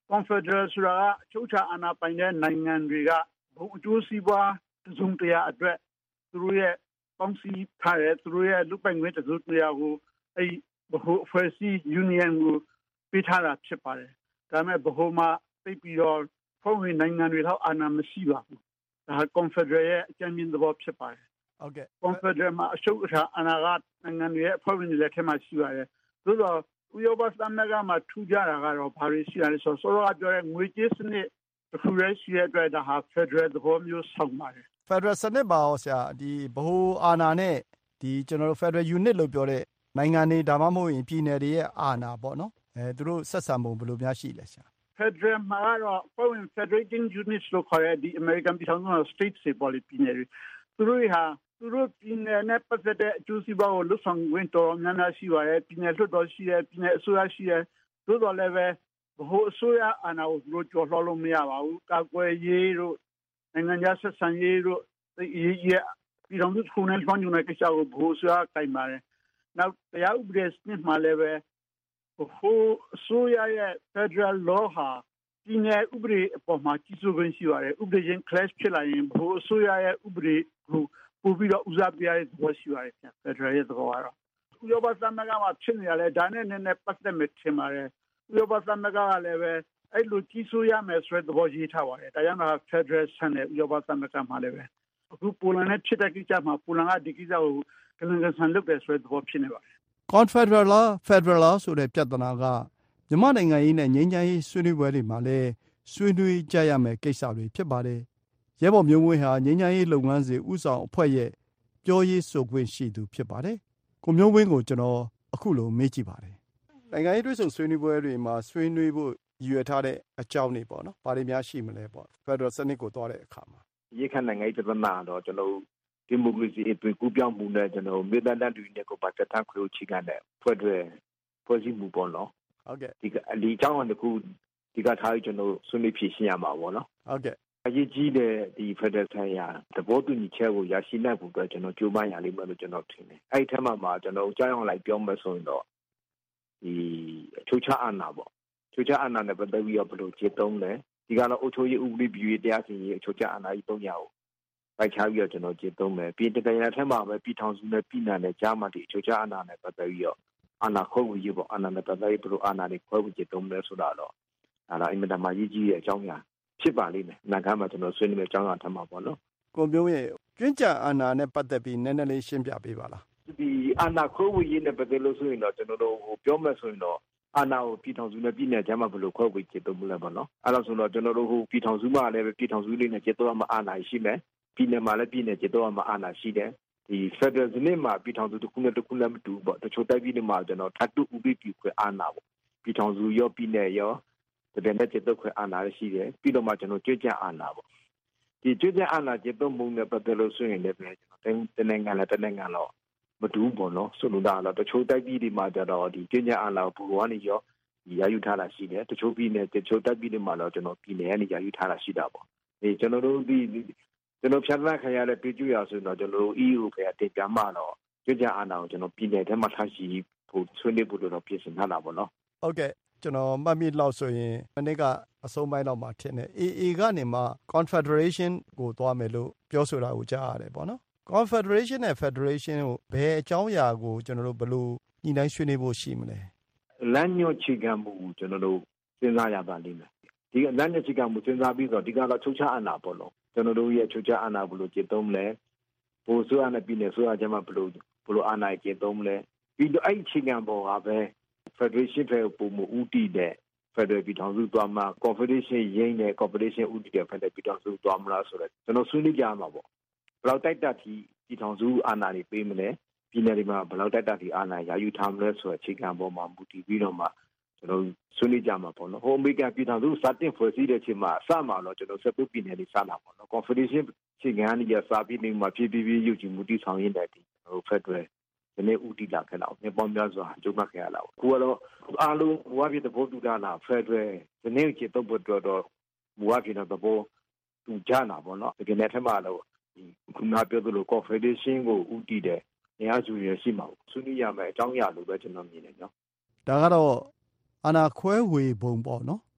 Confederal ဆိုတာကချုပ်ချာအာဏာပိုင်တဲ့နိုင်ငံတွေကဘုံအကျိုးစီးပွားတစုံတရာအတွက်သူတို့ရဲ့ပေါင်းစည်းထားတဲ့သူတို့ရဲ့လူပိုင်ခွင့်တစုံတရာကိုအဲ့ဘဟုအဖွဲ့အစည်း union ကိုပေးထားတာဖြစ်ပါတယ်ဒါပေမဲ့ဘဟုမှာသိပြီးတော့ဖွဲ့ဝင်နိုင်ငံတွေတော့အာဏာမရှိပါဘူးဒါက Confederal ရဲ့အကြမ်းမြင်သဘောဖြစ်ပါတယ်ဟုတ်ကဲ့ Confederal မှာအရှုပ်အခြားအာဏာကနိုင်ငံတွေရဲ့အဖွဲ့ဝင်တွေလက်ထက်မှာရှိပါတယ်သို့တော့ဥရောပသမဂ္ဂမှာထူးခြားတာကတော့ဘာတွေရှိရလဲဆိုတော့စောစောကပြောတဲ့ငွေကြေးစနစ်တစ်ခုလည်းရှိတဲ့အတွက်ဒါဟာ Federal သဘောမျိုးဆောင်ပါတယ် Federal စနစ်ပါရောဆရာဒီဗဟိုအာဏာနဲ့ဒီကျွန်တော်တို့ Federal Unit လို့ပြောတဲ့နိုင်ငံတွေဒါမှမဟုတ်ရင်ပြည်နယ်တွေရဲ့အာဏာပေါ့နော်သူတို့ဆက်ဆံပုံဘယ်လိုများရှိလဲဆရာ Federal မှာတော့ Foreign Federating Units လို့ခေါ်တဲ့ဒီ American ပြည်ထောင်စု States တွေပေါ်ပြည်နယ်တွေသူတို့ပြည်နယ်နဲ့ပတ်သက်တဲ့အကျိုးစီးပွားကိုလွတ်ဆောင်ဝင်တော်များများရှိပါတယ်ပြည်နယ်လွှတ်တော်ရှိတယ်ပြည်နယ်အစိုးရရှိတယ်သို့တော်လည်းပဲဘဟုအစိုးရအာဏာကိုသူတို့ကျော်လွှားလို့မရပါဘူးကာကွယ်ရေးတို့နိုင်ငံခြားဆက်ဆံရေးတို့ပြည်ထောင်စုခုနဲ့လွှမ်းညွှန်တဲ့ကိစ္စကိုဘဟုအစိုးရကင်ပါတယ်နောက်တရားဥပဒေစနစ်မှာလည်းပဲဘဟုအစိုးရရဲ့ Federal Law ဟာပြည်နယ်ဥပဒေအပေါ်မှာကြီးစိုးခွင့်ရှိပါတယ်ဥပဒေချင်း clash ဖြစ်လာရင်ဘဟုအစိုးရရဲ့ဥပဒေကိုပို့ပြီးတော့ဦးစားပေးရတဲ့သဘောရှိပါတယ်ခင်ဗျ Federal ရဲ့သဘောကတော့ဥရောပသမဂ္ဂမှာဖြစ်နေရလဲဒါနဲ့နည်းနည်းပတ်သက်မယ်ထင်ပါတယ်ဥရောပသမဂ္ဂကလည်းပဲအဲ့လိုကြီးစိုးရမယ်ဆိုတဲ့သဘောရေးထားပါတယ်ဒါကြောင့်တော့ Federal ဆန်တဲ့ဥရောပသမဂ္ဂမှာလည်းပဲအခုပိုလန်နဲ့ဖြစ်တဲ့ကိစ္စမှာပိုလန်ကဒီကိစ္စကိုကလန်ကဆန်လုပ်တယ်ဆိုတဲ့သဘောဖြစ်နေပါတယ် Confederal Federal ဆိုတဲ့ပြဿနာကမြန်မာနိုင်ငံရေးနဲ့ငြိမ်းချမ်းရေးဆွေးနွေးပွဲတွေမှာလည်းဆွေးနွေးကြရမယ်ကိစ္စတွေဖြစ်ပါတယ်ရဲဘော်မျိုးဝင်းဟာငြိမ်းချမ်းရေးလုပ်ငန်းစဉ်ဦးဆောင်အဖွဲ့ရဲ့ပြောရေးဆိုခွင့်ရှိသူဖြစ်ပါတယ်ကိုမျိုးဝင်းကိုကျွန်တော်အခုလိုမေးကြည့်ပါတယ်နိုင်ငံရေးတွေ့ဆုံဆွေးနွေးပွဲတွေမှာဆွေးနွေးဖို့ရည်ရွယ်ထားတဲ့အကြောင်းတွေပေါ့နော်ဘာတွေများရှိမလဲပေါ့ Federal စနစ်ကိုတွားတဲ့အခါမှာရေးခန့်နိုင်ငံရေးပြဿနာတော့ကျွန်တော်ဒီမိုကရေစီအသွင်ကူးပြောင်းမှုနဲ့ကျွန်တော်မြေသားတန်းတူနဲ့ကိုပါတက်ထားခွင့်ချီကနေဖွဲ့စည်းမှုပေါ့နော်ဟုတ်ကဲ့ဒီအကြောင်းတစ်ခုဒီကထားပြီးကျွန်တော်ဆွေးနွေးဖြေရှင်းရမှာပေါ့နော်ဟုတ်ကဲ့အရေးကြီးတဲ့ဒီ Federal ဆိုင်ရာသဘောတူညီချက်ကိုရရှိနိုင်ဖို့အတွက်ကျွန်တော်ကြိုးပမ်းရလိမ့်မယ်လို့ကျွန်တော်ထင်တယ်အဲ့ဒီထက်မှကျွန်တော်ကြားအောင်လိုက်ပြောမယ်ဆိုရင်တော့ဒီအချိုးချအာဏာပေါ့ချိုးချအာဏာနဲ့ပတ်သက်ပြီးတော့ဘယ်လိုကျေသုံးလဲဒီကတော့အုပ်ချုပ်ရေးဥပဒေပြုရေးတရားစီရင်ရေးအချိုးချအာဏာကြီး၃យ៉ាងကိုပိုက်ချပြီးတော့ကျွန်တော်ကျေသုံးမယ်ပြည်တကယ်ထက်မှပဲပြည်ထောင်စုနဲ့ပြည်နယ်နဲ့ကြားမှာဒီအချိုးချအာဏာနဲ့ပတ်သက်ပြီးတော့အာဏာခွဲဝေရေးပေါ့အာဏာနဲ့ပတ်သက်ပြီးဘယ်လိုအာဏာတွေခွဲဝေကျေသုံးလဲဆိုတာတော့အဲ့ဒါအင်မတန်မှရေးကြီးတဲ့အကြောင်းအရာဖြစ်ပါလိမ့်မယ်နိုင်ငံမှာကျွန်တော်ဆွေးနွေးမယ့်အကြောင်းအရာထပ်မှာပေါ့နော်ကိုမျိုးရဲ့ကျွမ်းကျင်အာဏာနဲ့ပတ်သက်ပြီးနည်းနည်းလေးရှင်းပြပေးပါလားဒီအာဏာခွဲဝေရေးနဲ့ပတ်သက်လို့ဆိုရင်တော့ကျွန်တော်တို့ပြောမယ်ဆိုရင်တော့အာဏာကိုပြည်ထောင်စုနဲ့ပြည်နယ်ကြားမှာဘယ်လိုခွဲဝေကျေသုံးမလဲပေါ့နော်အဲ့ဒါဆိုတော့ကျွန်တော်တို့ပြည်ထောင်စုမှာလည်းပြည်ထောင်စုလေးနဲ့ကျေသုံးရမှာအာဏာရှိမယ်ပြည်နယ်မှာလည်းပြည်နယ်ကျေသုံးရမှာအာဏာရှိတယ်ဒီ Federal စနစ်မှာပြည်ထောင်စုတစ်ခုနဲ့တစ်ခုလည်းမတူပေါ့တချို့တိုက်ပြည်တွေမှာကျွန်တော်ထပ်တူဥပဒေပြုခွင့်အာဏာပေါ့ပြည်ထောင်စုရောပြည်နယ်ရောတကယ်နဲ့ကျေသုံးခွင့်အာဏာရှိတယ်ပြီးတော့မှကျွန်တော်ကြွကြအာဏာပေါ့ဒီကြွကြအာဏာကျေသုံးမှုနဲ့ပတ်သက်လို့ဆိုရင်လည်းကျွန်တော်တနိုင်ငံနဲ့တနိုင်ငံတော့မတူဘူးပေါ့နော်ဆိုလိုတာတော့တချို့တိုက်ပြည်တွေမှာကျတော့ဒီကြွကြအာဏာဘူဝါနေရောရယူထားတာရှိတယ်တချို့ပြည်နယ်တချို့တိုက်ပြည်တွေမှာတော့ကျွန်တော်ပြည်နယ်ကနေရယူထားတာရှိတာပေါ့ဒီကျွန်တော်တို့ဒီကျွန်တော်ဖြတ်သန်းခရတဲ့ပြည်ကျွရဆိုတော့ကျွန်တော်တို့ EU ကတင်ပြမှတော့ကြွကြအာဏာကိုကျွန်တော်ပြည်နယ်ထဲမှာထားရှိဖို့ဆွေးနွေးဖို့တော့ပြင်ဆင်ထားတာပေါ့နော်ဟုတ်ကဲ့ကျွန်တော်မှတ်မိလောက်ဆိုရင်မနေ့ကအဆုံးပိုင်းတော့မှထင်တယ် AA ကနေမှ Confederation ကိုသွားမယ်လို့ပြောဆိုတာကိုကြားရတယ်ပေါ့နော် Confederation နဲ့ Federation ကိုဘယ်အကြောင်းအရာကိုကျွန်တော်တို့ဘယ်လိုညှိနှိုင်းဆွေးနွေးဖို့ရှိမလဲလမ်းညွှန်ချီကံမှုကျွန်တော်တို့စဉ်းစားရပါလိမ့်မယ်ဒီလမ်းညွှန်ချီကံမှုစဉ်းစားပြီးတော့ဒီကတော့ချုပ်ချအာဏာပေါ့လို့ကျွန်တော်တို့ရဲ့ချုပ်ချအာဏာဘယ်လိုကျေသုံးမလဲဘိုးဆိုရနဲ့ပြည်နယ်ဆိုရကျမှဘယ်လိုအာဏာကျေသုံးမလဲပြီးတော့အဲ့ချီကံပေါ်ကပဲ Federation ဖက်ပုံမှုဦးတည်တဲ့ Federal ပြည်ထောင်စုသွားမှာ Confederation ရင်းတဲ့ Confederation ဦးတည်တဲ့ Federal ပြည်ထောင်စုသွားမလားဆိုတော့ကျွန်တော်ဆွေးနွေးကြမှာပေါ့ဘယ်လောက်တိုက်တာထိပြည်ထောင်စုအာဏာတွေပေးမလဲပြည်နယ်တွေမှာဘယ်လောက်တိုက်တာထိအာဏာရယူထားမလဲဆိုတော့အခြေခံပေါ်မှာမူတည်ပြီးတော့မှကျွန်တော်ဆွေးနွေးကြမှာပေါ့နော်ဟိုအမေရိကန်ပြည်ထောင်စုစတင်ဖွဲ့စည်းတဲ့အချိန်မှာအစမှာတော့ကျွန်တော်ဆက်ပြီးပြည်နယ်တွေစလာပေါ့နော် Confederation အခြေခံအနေနဲ့စာပြီးနေမှာဖြည်းဖြည်းရုပ်ချမှုတည်ဆောင်ရင်းတဲ့ဒီဟို Federalဒီနေ့ဦးတည်လာခဲ့တော့မြေပေါ်များစွာကြုံမှတ်ခဲ့ရတော့ခုကတော့အားလုံးဘဝပြတဲ့ဘောတူတာလား Federal ဒီနေ့ကျေတော့ဘတော့ဘဝပြတဲ့ဘောတူကြနာပေါ့နော်ဒီနေ့ထက်မှတော့ဒီခုနပြောသလို Confederation ကိုဦးတည်တဲ့နေရာစုရရှိမှာဆွေးနွေးရမယ်အကြောင်းအရာလို့ပဲကျွန်တော်မြင်တယ်နော်ဒါကတော့အာဏာခွဲဝေပုံပေါ့နော်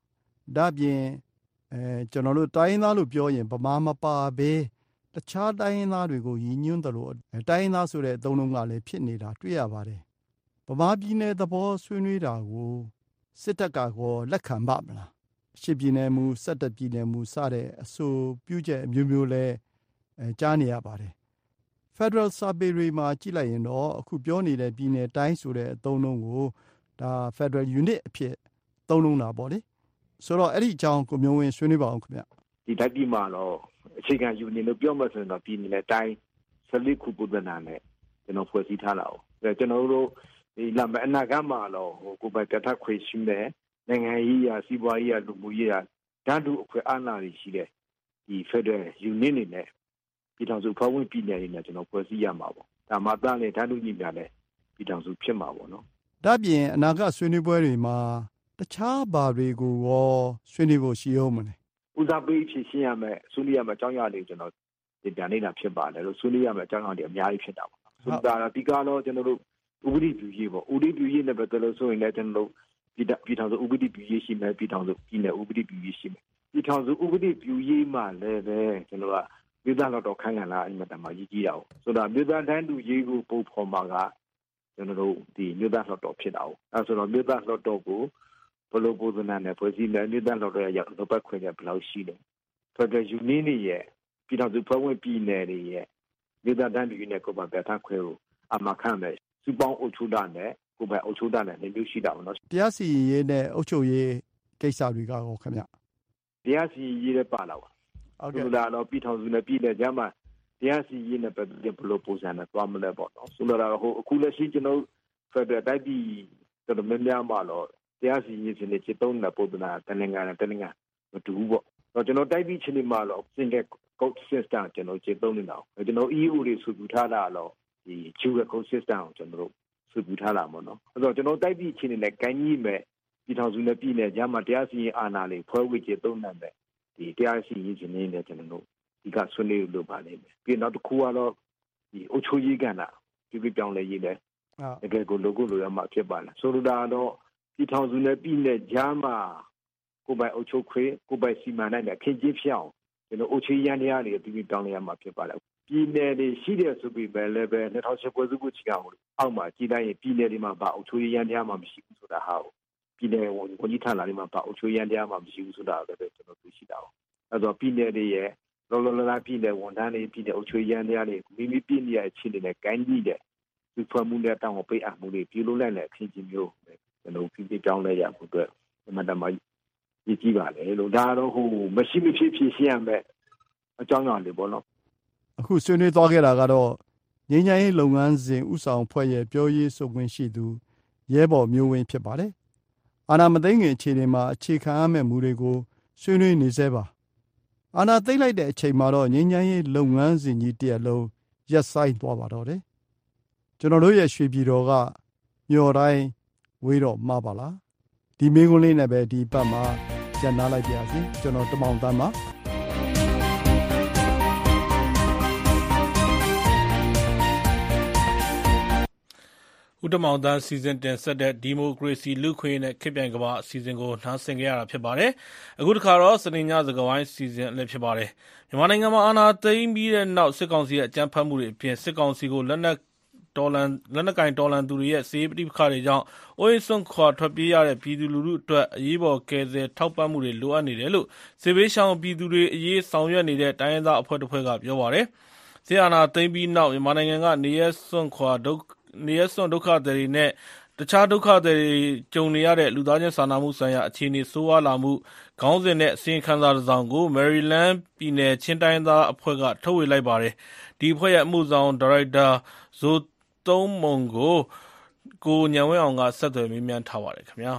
ဒါပြင်ကျွန်တော်တို့တိုင်းရင်းသားလို့ပြောရင်ဗမာမပါဘဲတခြားတိုင်းရင်းသားတွေကိုရည်ညွှန်းတယ်လို့တိုင်းရင်းသားဆိုတဲ့အသုံးလုံးကလည်းဖြစ်နေတာတွေ့ရပါတယ်ဗမာပြည်နယ်သဘောဆွေးနွေးတာကိုစစ်တပ်ကကောလက်ခံပါမလားရှစ်ပြည်နယ်မူ17ပြည်နယ်မူစတဲ့အဆိုပြုချက်အမျိုးမျိုးလဲကြားနေရပါတယ် Federal Survey တွေမှာကြည့်လိုက်ရင်တော့အခုပြောနေတဲ့ပြည်နယ်တိုင်းဆိုတဲ့အသုံးလုံးကိုဒါ Federal Unit အဖြစ်သုံးလုံးတာပေါ့လေဆိုတော့အဲ့ဒီအကြောင်းကိုမျိုးဝင်းဆွေးနွေးပါအောင်ခင်ဗျဒီတိုင်းပြည်မှာတော့အခြေခံ Union လို့ပြောမှဆိုရင်တော့ပြည်နယ်တိုင်း14ခုပုံသဏ္ဍာန်နဲ့ကျွန်တော်ဖွဲ့စည်းထားတာ哦ကျွန်တော်တို့ဒီလာမအနာဂတ်မှာတော့ကိုယ်ပိုင်ပြဋ္ဌာန်းခွင့်ရှိတယ်နိုင်ငံရေးရာစီးပွားရေးရာလူမှုရေးရာဓာတ်တူအခွင့်အာဏာတွေရှိတယ်ဒီ Federal Union နေနဲ့ပြည်ထောင်စုဖွဲ့ဝင်ပြည်နယ်တွေနဲ့ကျွန်တော်ဖွဲ့စည်းရမှာပေါ့ဒါမှသားနဲ့ဓာတ်တူညီများနဲ့ပြည်ထောင်စုဖြစ်မှာပေါ့နော်ဒါပြင်အနာဂတ်ဆွေးနွေးပွဲတွေမှာတခြားဘာတွေကိုရောဆွေးနွေးဖို့ရှိအောင်မလဲဦးစားပေးဖြည့်ရှင်းရမယ်ဆွေးနွေးရမယ်အကြောင်းအရာတွေကျွန်တော်ဒီပြန်နေတာဖြစ်ပါတယ်လို့ဆွေးနွေးရမယ်အကြောင်းအရာတွေအများကြီးဖြစ်တာပေါ့ဆိုတာဒီကတော့ကျွန်တော်တို့ဥပဒေပြုရေးပေါ့ဥပဒေပြုရေးနဲ့ပဲတော်လို့ဆိုရင်လည်းကျွန်တော်တို့ပြည်ထောင်စုဥပဒေပြုရေးရှိမယ်ပြည်ထောင်စုပြည်နယ်ဥပဒေပြုရေးရှိမယ်ပြည်ထောင်စုဥပဒေပြုရေးမှာလည်းပဲကျွန်တော်ကပြည်သားတော်ခန့်ခံလာအမှတ်တမ်းရေးကြည့်တာ哦ဆိုတာပြည်သားတန်းတူရေးကိုပုံဖော်မှာကကျွန်တော်တို့ဒီမြို့သားတော်ဖြစ်တာ哦အဲဆိုတော့မြို့သားတော်ကိုဘလို့ပုံစံနဲ့ဖွဲ့စည်းမယ်မြို့သားတော်ရဲ့ရောက်တော့ပတ်ခွင့်ရဘယ်လောက်ရှိလဲ Federal Union ရဲ့ပြည်ထောင်စုဖွဲ့ဝင်ပြည်နယ်တွေရဲ့မြို့သားတန်းတူရေးနဲ့ကိုယ်ပိုင်ပြဋ္ဌာန်းခွင့်ကိုအမှခံမယ်စုပေါင်းအုပ်ချုပ်တာနဲ့ကိုယ်ပိုင်အုပ်ချုပ်တာနဲ့နေမျိုးရှိတာပေါ့နော်တရားစီရင်ရေးနဲ့အုပ်ချုပ်ရေးကိစ္စတွေကရောခင်ဗျတရားစီရင်ရေးလည်းပါလာပါဟုတ်ကဲ့ဒါတော့ပြည်ထောင်စုနဲ့ပြည်နယ်ကြားမှာတရားစီရင်ရေးနဲ့ပတ်သက်ဘလို့ပုံစံနဲ့သွားမလဲပေါ့နော်ဆိုတော့ဟိုအခုလက်ရှိကျွန်တော် Federal တိုက်ပြည်တော်တော်များများမှာတော့တရားစီရင်ခြင်းနဲ့ချစ်သုံးတဲ့ပုံစံတနင်္ဂနွေမတူဘူးပေါ့တော့ကျွန်တော်တိုက်ပြည်ချင်းတွေမှာတော့ single code system ကျွန်တော်ချစ်သုံးနေတာကျွန်တော် EU တွေစုပူထားတာတော့ဒီ dual code system ကိုကျွန်တော်တို့စုပူထားတာပေါ့နော်အဲ့တော့ကျွန်တော်တိုက်ပြည်ချင်းတွေနဲ့ကိုင်းကြီးမဲ့ပြည်ထောင်စုနဲ့ပြည်နယ်ကြားမှာတရားစီရင်အာဏာတွေဖွဲ့ဝေချစ်သုံးနိုင်တဲ့ဒီတရားစီရင်ခြင်းနဲ့ကျွန်တော်တို့ဒီကဆွေးနွေးလို့ပါလိမ့်မယ်ပြီးနောက်တစ်ခုကတော့ဒီအုပ်ချုပ်ရေးကဏ္ဍပြည်ပြောင်းလဲရေးတယ်တကယ်ကိုလိုရမှာဖြစ်ပါလားဆိုလိုတာတော့ပြည်ထောင်စုနဲ့ပြည်နယ်ကြားမှာကိုယ်ပိုင်အုပ်ချုပ်ခွင့်ကိုယ်ပိုင်စီမံနိုင်တဲ့အခင်းကျင်းဖြစ်အောင်ကျွန်တော်အုပ်ချုပ်ရန်တရားတွေပြည်ပြောင်းလဲရမှာဖြစ်ပါလားပြည်နယ်တွေရှိတဲ့ဆိုပြီးပဲလည်းပဲ2010ပွဲစုကိုချီအောင်အောက်မှာကြည်တိုင်းပြည်နယ်တွေမှာဘာအုပ်ချုပ်ရန်တရားမှမရှိဘူးဆိုတာဟာပြည်နယ်ဝန်ကြီးဌာနတွေမှာဘာအုပ်ချုပ်ရန်တရားမှမရှိဘူးဆိုတာပဲကျွန်တော်သိရှိတာပေါ့အဲ့တော့ပြည်နယ်တွေရဲ့လောလောလတ်ပြည်နယ်ဝန်ထမ်းတွေပြည်နယ်အုပ်ချုပ်ရန်တရားတွေမိမိပြည်နယ်ရဲ့အခြေအနေနဲ့ကိုင်းကြည့်တဲ့ဒီဖွဲ့မှုနဲ့တောင်းပေးအပ်မှုတွေပြုလုပ်လိုက်တဲ့အခင်းကျင်းမျိုးကျွန်တော်ပြည်ပြောင်းလဲရဖို့အတွက်အမှန်တမ်းရည်ကြည့်ပါလေလို့ဒါတော့ဟိုမရှိမဖြစ်ဖြစ်ရှင်းရမယ်အကြောင်းအရာတွေပေါ့နော်အခုဆွေးနွေးသွားခဲ့တာကတော့ငြိမ်းချမ်းရေးလုပ်ငန်းစဉ်ဥဆောင်ဖွဲ့ရဲ့ပြောရေးဆိုခွင့်ရှိသူရဲဘော်မျိုးဝင်းဖြစ်ပါတယ်အာဏာမသိမ်းခင်အခြေအနေမှာအခြေခံရမယ့်မူတွေကိုဆွေးနွေးနေသေးပါအာဏာသိမ်းလိုက်တဲ့အချိန်မှာတော့ငြိမ်းချမ်းရေးလုပ်ငန်းစဉ်ကြီးတစ်ရပ်လုံးရပ်ဆိုင်းသွားပါတော့တယ်ကျွန်တော်တို့ရဲ့ရွှေပြည်တော်ကမျော်တိုင်းဝေးတော့မှာပါလားဒီမင်းကုန်းလေးနဲ့ပဲဒီပတ်မှာကျန်နာလိုက်ပါစီကျွန်တော်တမောင်တန်းပါဦးတမောင်တန်းစီစဉ်တင်ဆက်တဲ့ဒီမိုကရေစီလူခွေနဲ့ခေတ်ပြိုင်ကမ္ဘာအစီအစဉ်ကိုနားဆင်ကြရတာဖြစ်ပါတယ်။အခုတစ်ခါတော့စနေညစကားဝိုင်းစီစဉ်အလည်းဖြစ်ပါတယ်။မြန်မာနိုင်ငံမှာအာဏာသိမ်းပြီးတဲ့နောက်စစ်ကောင်စီရဲ့အကြမ်းဖက်မှုတွေအပြင်စစ်ကောင်စီကိုလက်နက်ကင်တော်လှန်သူတွေရဲ့စစ်ရေးပဋိပက္ခတွေကြောင့်အိုးအိမ်စွန့်ခွာထွက်ပြေးရတဲ့ပြည်သူလူထုအတွက်အရေးပေါ်ကယ်ဆယ်ထောက်ပံ့မှုတွေလိုအပ်နေတယ်လို့စစ်ဘေးရှောင်ပြည်သူတွေအရေးဆောင်ရွက်နေတဲ့တိုင်းရင်းသားအဖွဲ့တစ်ဖွဲ့ကပြောပါတယ်။စစ်အာဏာသိမ်းပြီးနောက်မြန်မာနိုင်ငံကနေရဲစွန့်ဒုက္ခသည်တွေနဲ့တခြားဒုက္ခသည်တွေကြုံနေရတဲ့လူသားချင်းစာနာမှုဆိုင်ရာအခြေအနေဆိုးဝါးလာမှုခေါင်းစဉ်နဲ့အစီရင်ခံစာတစ်စောင်ကို Maryland ပြည်နယ်ချင်းတိုင်းသားအဖွဲ့ကထုတ်ဝေလိုက်ပါတယ်။ဒီအဖွဲ့ရဲ့အမှုဆောင်ဒါရိုက်တာဇိုသုံးမုံကိုညံဝင်းအောင်ကဆက်သွယ်မေးမြန်းထားပါတယ်ခင်ဗျာ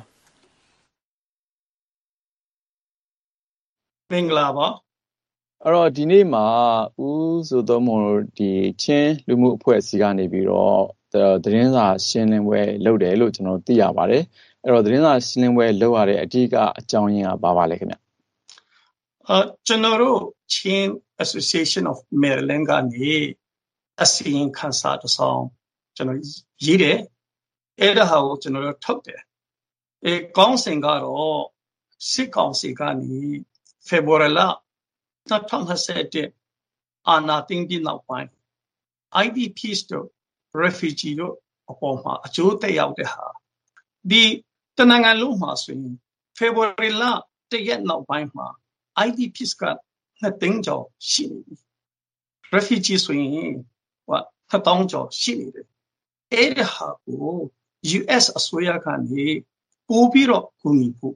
မင်္ဂလာပါအဲ့တော့ဒီနေ့မှာဦးဇိုသုံးမုံဒီချင်းလူမှုအဖွဲ့အစည်းကနေပြီးတော့သတင်းစာရှင်းလင်းပွဲလုပ်တယ်လို့ကျွန်တော်သိရပါတယ်အဲ့တော့သတင်းစာရှင်းလင်းပွဲလုပ်ရတဲ့အဓိကအကြောင်းရင်းကဘာပါလဲခင်ဗျကျွန်တော်တို့ Chin Association of Maryland ကနေအစီရင်ခံစာတစ်စောင်ကျွန်တော်ရေးတယ်အဲ့ဒါဟာကိုကျွန်တော်တို့ထုတ်တယ်ကောင်းစဉ်ကတော့စစ်ကောင်စီကနေဖေဖော်ဝါရီလ2021အာဏာသိမ်းပြီးနောက်ပိုင်း IDPs တို့ refugee တို့အပေါ်မှာအကျိုးသက်ရောက်တဲ့ဟာဒီတနိုင်ငံလုံးမှာဆိုရင်ဖေဖော်ဝါရီလ1ရက်နောက်ပိုင်းမှာ IDPs က2သိန်းကျော်ရှိနေပြီ refugee ဆိုရင်1000ကျော်ရှိနေတယ်အဲ့ဒီဟာကို US အစိုးရကနေပို့ပြီးတော့ကူညီဖို့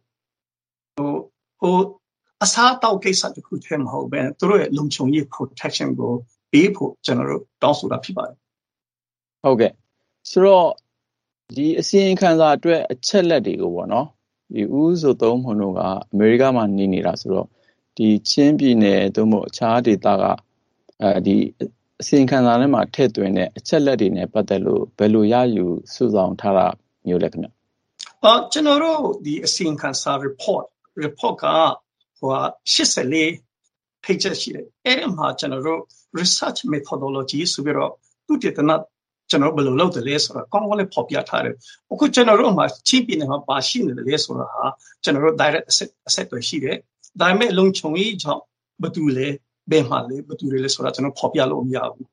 အစားတောက်ကိစ္စတခုတည်းမဟုတ်ဘဲသူတို့ရဲ့လုံခြုံရေး protection ကိုပေးဖို့ကျွန်တော်တို့တောင်းဆိုတာဖြစ်ပါတယ်ဟုတ်ကဲ့ဆိုတော့ဒီအစီရင်ခံစာအတွက်အချက်လက်တွေကိုပေါ့နော်ဒီဦးဆိုသုံးမုံတို့ကအမေရိကမှာနေနေတာဆိုတော့ဒီချင်းပြည်နယ်သို့မဟုတ်အခြားဒေသကဒီအစီရင်ခံစာထဲမှာထည့်သွင်းတဲ့အချက်လက်တွေနဲ့ပတ်သက်လို့ဘယ်လိုရယူစုဆောင်ထားတာမျိုးလဲခင်ဗျကျွန်တော်တို့ဒီအစီရင်ခံစာ report က84 pages ရှိတယ်အဲ့ဒီမှာကျွန်တော်တို့ research methodology ဆိုပြီးတော့သူတည်တဲ့ကျွန်တော်ဘယ်လိုလုပ်တယ်လဲဆိုတော့ကောင်းကောင်းလေးဖော်ပြထားတယ်အခုကျွန်တော်တို့မှာချင်းပြည်နယ်မှာပါရှိနေတယ်လဲဆိုတာဟာကျွန်တော်တို့ direct asset တွေရှိတယ်ဒါပေမဲ့လုံခြုံရေးကြောင့်ဘာတူလဲဘယ်မှာလဲဘာတူလဲဆိုတာကျွန်တော်ဖော်ပြလို့မရဘူး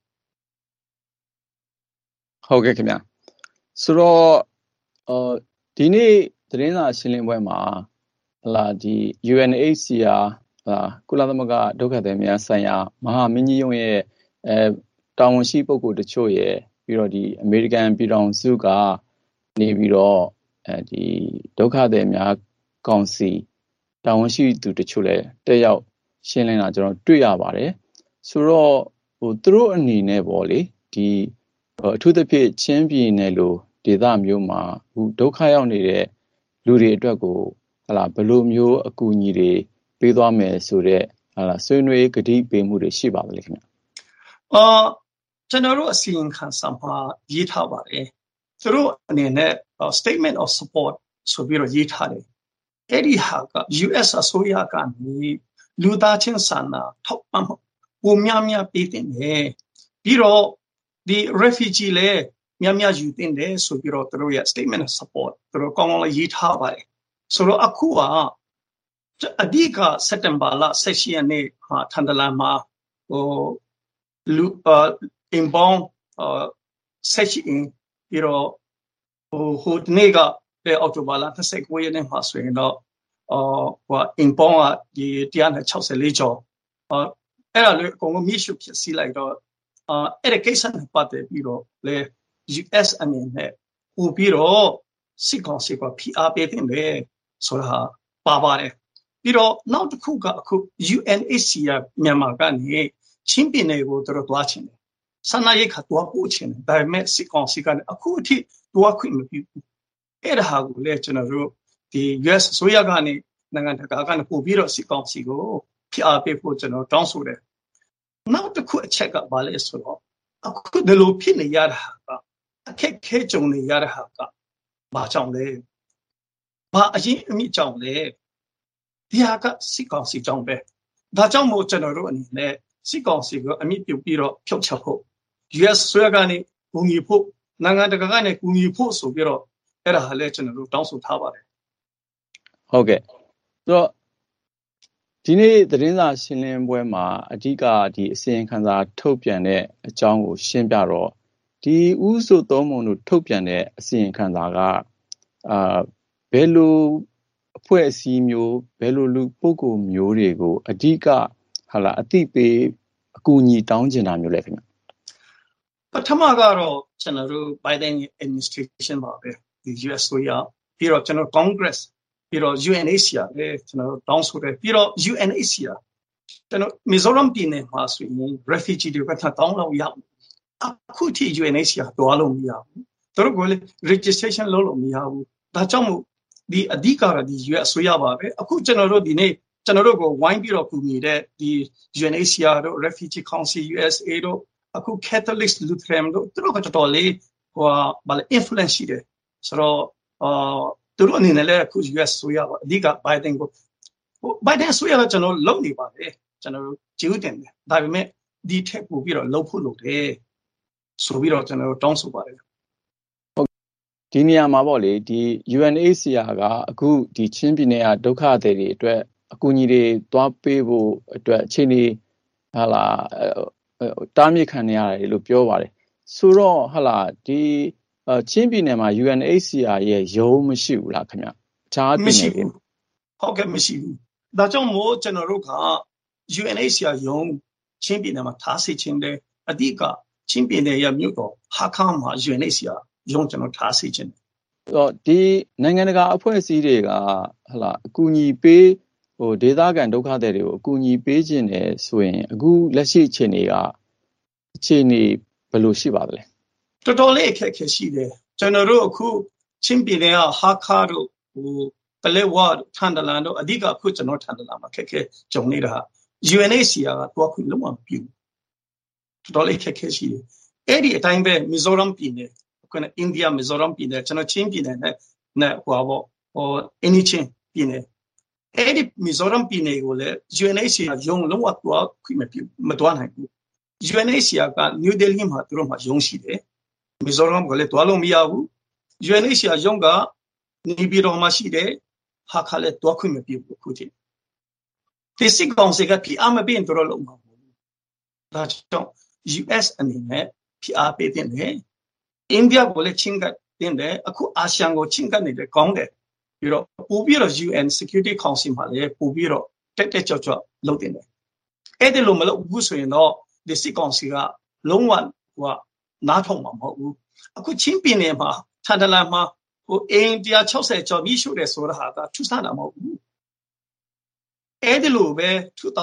ဟုတ်ကဲ့ခင်ဗျဆိုတော့ဒီနေ့သတင်းစာရှင်းလင်းပွဲမှာဒီ UNHCR ကုလသမဂ္ဂဒုက္ခသည်များဆိုင်ရာမဟာမင်းကြီးရုံးရဲ့တာဝန်ရှိပုဂ္ဂိုလ်တချို့ရဲ့ပြီးတော့ဒီအမေရိကန်ပြည်ထောင်စုကနေပြီးတော့ဒီဒုက္ခသည်များကောင်စီတာဝန်ရှိသူတချို့လည်းတက်ရောက်ရှင်းလင်းတာကျွန်တော်တွေ့ရပါတယ်ဆိုတော့သူတို့အနေနဲ့ပေါ့လေဒီအထူးသဖြင့်ချင်းပြည်နယ်လိုဒေသမျိုးမှာဒုက္ခရောက်နေတဲ့လူတွေအတွက်ကိုဘယ်လိုမျိုးအကူအညီတွေပေးသွားမယ်ဆိုတဲ့ဆွေးနွေးကတိပေးမှုတွေရှိပါသလဲခင်ဗျကျွန်တော်တို့အစီရင်ခံစာမှာရေးထားပါတယ်သူတို့အနေနဲ့ statement of support ဆိုပြီးတော့ရေးထားတယ်အဲ့ဒီဟာက US အစိုးရကနေလူသားချင်းစာနာထောက်ပံ့မှုပုံများများပေးတင်တယ်ပြီးတော့ဒီ refugee လည်းများများယူတင်တယ်ဆိုပြီးတော့သူတို့ရဲ့ statement of support သူတို့ကောင်းကောင်းလေးရေးထားပါတယ်ဆိုတော့အခုကအဓိကစက်တင်ဘာလ16ရက်နေ့မှာထန်တလန်မှာလူအင်ပေါင်း16ပြီးတော့ဟိုဒီနေ့ကအောက်တိုဘာလ29ရက်နေ့မှာဆိုရင်တော့အင်ပေါင်းကဒီ164ကျော်အဲ့ဒါလည်းအကုန်လုံးမြစ်ရှုဖြစ်စီလိုက်တော့အဲ့ဒီကိစ္စနဲ့ပတ်သက်ပြီးတော့လေ US အနေနဲ့ပို့ပြီးတော့စစ်ကောင်စီက PR ပေးတင်တယ်ဆိုတာပါပါတယ်ပြီးတော့နောက်တစ်ခုကအခု UNHCR မြန်မာကနေချင်းပြည်နယ်ကိုသူတို့တွားချင်တယ်ဆန္ဒရိတ်ခါတွားပို့ချင်တယ်ဒါပေမဲ့စစ်ကောင်စီကနေအခုအထိတွားခွင့်မပြုဘူးအဲ့ဒါကိုလည်းကျွန်တော်တို့ဒီ US ဆိုရကနေနိုင်ငံတကာကနေပို့ပြီးတော့စစ်ကောင်စီကို PR ပေးဖို့ကျွန်တော်တောင်းဆိုတယ်နောက်တစ်ခုအချက်ကဘာလဲဆိုတော့အခုဒီလိုဖြစ်နေရတာကအခက်ခဲကြုံနေရတဲ့ဟာကဘာကြောင့်လဲဘာအရင်အမြင့်ကြောင့်လဲဒီဟာကစစ်ကောင်စီကြောင့်ပဲဒါကြောင့်မို့ကျွန်တော်တို့အနေနဲ့စစ်ကောင်စီကိုအမြင့်ပြုတ်ပြီးတော့ဖြုတ်ချဖို့ US ဆွဲကနေကူညီဖို့နိုင်ငံတကာကနေကူညီဖို့ဆိုပြီးတော့အဲ့ဒါဟာလည်းကျွန်တော်တို့တောင်းဆိုထားပါတယ်ဟုတ်ကဲ့ဆိုတော့ဒီနေ့သတင်းစာရှင်းလင်းပွဲမှာအဓိကဒီအစီရင်ခံစာထုတ်ပြန်တဲ့အကြောင်းကိုရှင်းပြတော့ဒီဥဆိုသုံးပုံတို့ထုတ်ပြန်တဲ့အစီရင်ခံစာကဘယ်လိုအဖွဲ့အစည်းမျိုးဘယ်လိုလူပုဂ္ဂိုလ်မျိုးတွေကိုအဓိကအသိပေးအကူအညီတောင်းကျင်တာမျိုးလဲခင်ဗျပထမကတော့ကျွန်တော်တို့ Biden administration ပါပဲဒီ US ဆိုရပြီးတော့ကျွန်တော် Congress ပြီးတော့ UNHCR လည်းကျွန်တော်တောင်းဆိုတယ်ပြီးတော့ UNHCR ကျွန်တော်မီဇိုရမ်ပြည်နယ်မှာဆိုရင် refugee တွေကတောင်းလို့ရအခုထိ UNHCR တွားလို့မရဘူးသူတို့ကလည်း registration လုပ်လို့မရဘူးဒါကြောင့်မို့ဒီအဓိကကဒီ US ဆိုရပါပဲအခုကျွန်တော်တို့ဒီနေ့ကျွန်တော်တို့ကိုဝိုင်းပြီးတော့ကူညီတဲ့ဒီ UNHCR တို့ Refugee Council USA တို့အခု Catholic Lutheran တို့သူတို့ကတော်တော်လေးဘာလဲ influence ရှိတယ်ဆိုတော့သူတို့အနေနဲ့လည်းအခု US ဆိုရပါအဓိက Biden ကို Biden ဆိုရတော့ကျွန်တော်လုပ်နေပါတယ်ကျွန်တော်ကျေးဇူးတင်တယ်ဒါပေမဲ့ဒီထက်ပိုပြီးတော့လုပ်ဖို့လုပ်တယ်ဆိုပြီးတော့ကျွန်တော်တောင်းဆိုပါတယ်ဒီနေရာမှာပေါ့လေဒီ UNHCR ကအခုဒီချင်းပြည်နယ်ကဒုက္ခသည်တွေအတွက်အကူအညီတွေသွားပေးဖို့အတွက်အခြေအနေဟာလာတားမြစ်ခံနေရတယ်လို့ပြောပါတယ်ဆိုတော့ဟာလာဒီချင်းပြည်နယ်မှာ UNHCR ရဲ့ရုံးမရှိဘူးလားခင်ဗျအခြားပြည်နယ်တွေဟုတ်ကဲ့မရှိဘူးဒါကြောင့်မို့ကျွန်တော်တို့က UNHCR ရုံးချင်းပြည်နယ်မှာထားစေခြင်းတဲ့အဓိကချင်းပြည်နယ်ရဲ့မြို့တော်ဟာခါမှာ UNHCR ရုံးကျွန်တော်ထားစေခြင်းဒီနိုင်ငံတကာအဖွဲ့အစည်းတွေကဟလာအကူအညီပေးဒေသခံဒုက္ခသည်တွေကိုအကူအညီပေးခြင်းတယ်ဆိုရင်အခုလက်ရှိအခြေအနေဘယ်လိုရှိပါသလဲတော်တော်လေးအခက်အခဲရှိတယ်ကျွန်တော်တို့အခုချင်းပြည်နယ်ကဟာခါတို့ပလဲဝါထန်ဒလန်တို့အဓိကအခုကျွန်တော်ထန်ဒလန်မှာခက်ခဲကြုံနေတာ UNHCR ကတွားခွင့်လုံးဝမပြုတော်တော်လေးခက်ခဲရှိတယ်အဲ့ဒီအတိုင်းပဲမီဇိုရမ်ပြည်နယ်အခုနအိန္ဒိယမီဇိုရမ်ပြည်နယ်ကျွန်တော်ချင်းပြည်နယ်နဲ့ဟိုအင်းချင်းပြည်နယ်အဲ့ဒီမီဇိုရမ်ပြည်နယ်ကိုလည်း UNHCR ရုံးလုံးဝတွားခွင့်မပြုမတွားနိုင်ဘူး UNHCR က New Delhi မှာသူတို့မှာရုံးရှိတယ်မီဇိုရမ်ကလည်းတွားလို့မရဘူး UNHCR ရုံးကနေပြည်တော်မှာရှိတယ်ဟာခါလည်းတွားခွင့်မပြုဘူးခုထိဒီစစ်ကောင်စီကဖိအားမပေးရင်တို့လုံးမှာမဟုတ်ဘူးဒါကြောင့် US အနေနဲ့ဖိအားပေးတဲ့နေအိန္ဒိယကိုလည်းချင်းကပ်တင်တယ်အခုအာဆီယံကိုချင်းကပ်နေတယ်ကောင်းတယ်ပြီးတော့ပို့ပြီးတော့ UN Security Council မှာလည်းပို့ပြီးတော့တက်ကြောက်လုပ်တင်တယ်အဲ့ဒီလိုမလုပ်ဘူးဆိုရင်တော့ဒီစစ်ကောင်စီကလုံးဝနားထောင်မှာမဟုတ်ဘူးအခုချင်းပြည်နယ်မှာထန်တလန်မှာအိန္ဒိယ60ကျော်ပြီးရှုတယ်ဆိုတာဟာကထူးဆန်းတာမဟုတ်ဘူးအဲ့ဒီလိုပဲ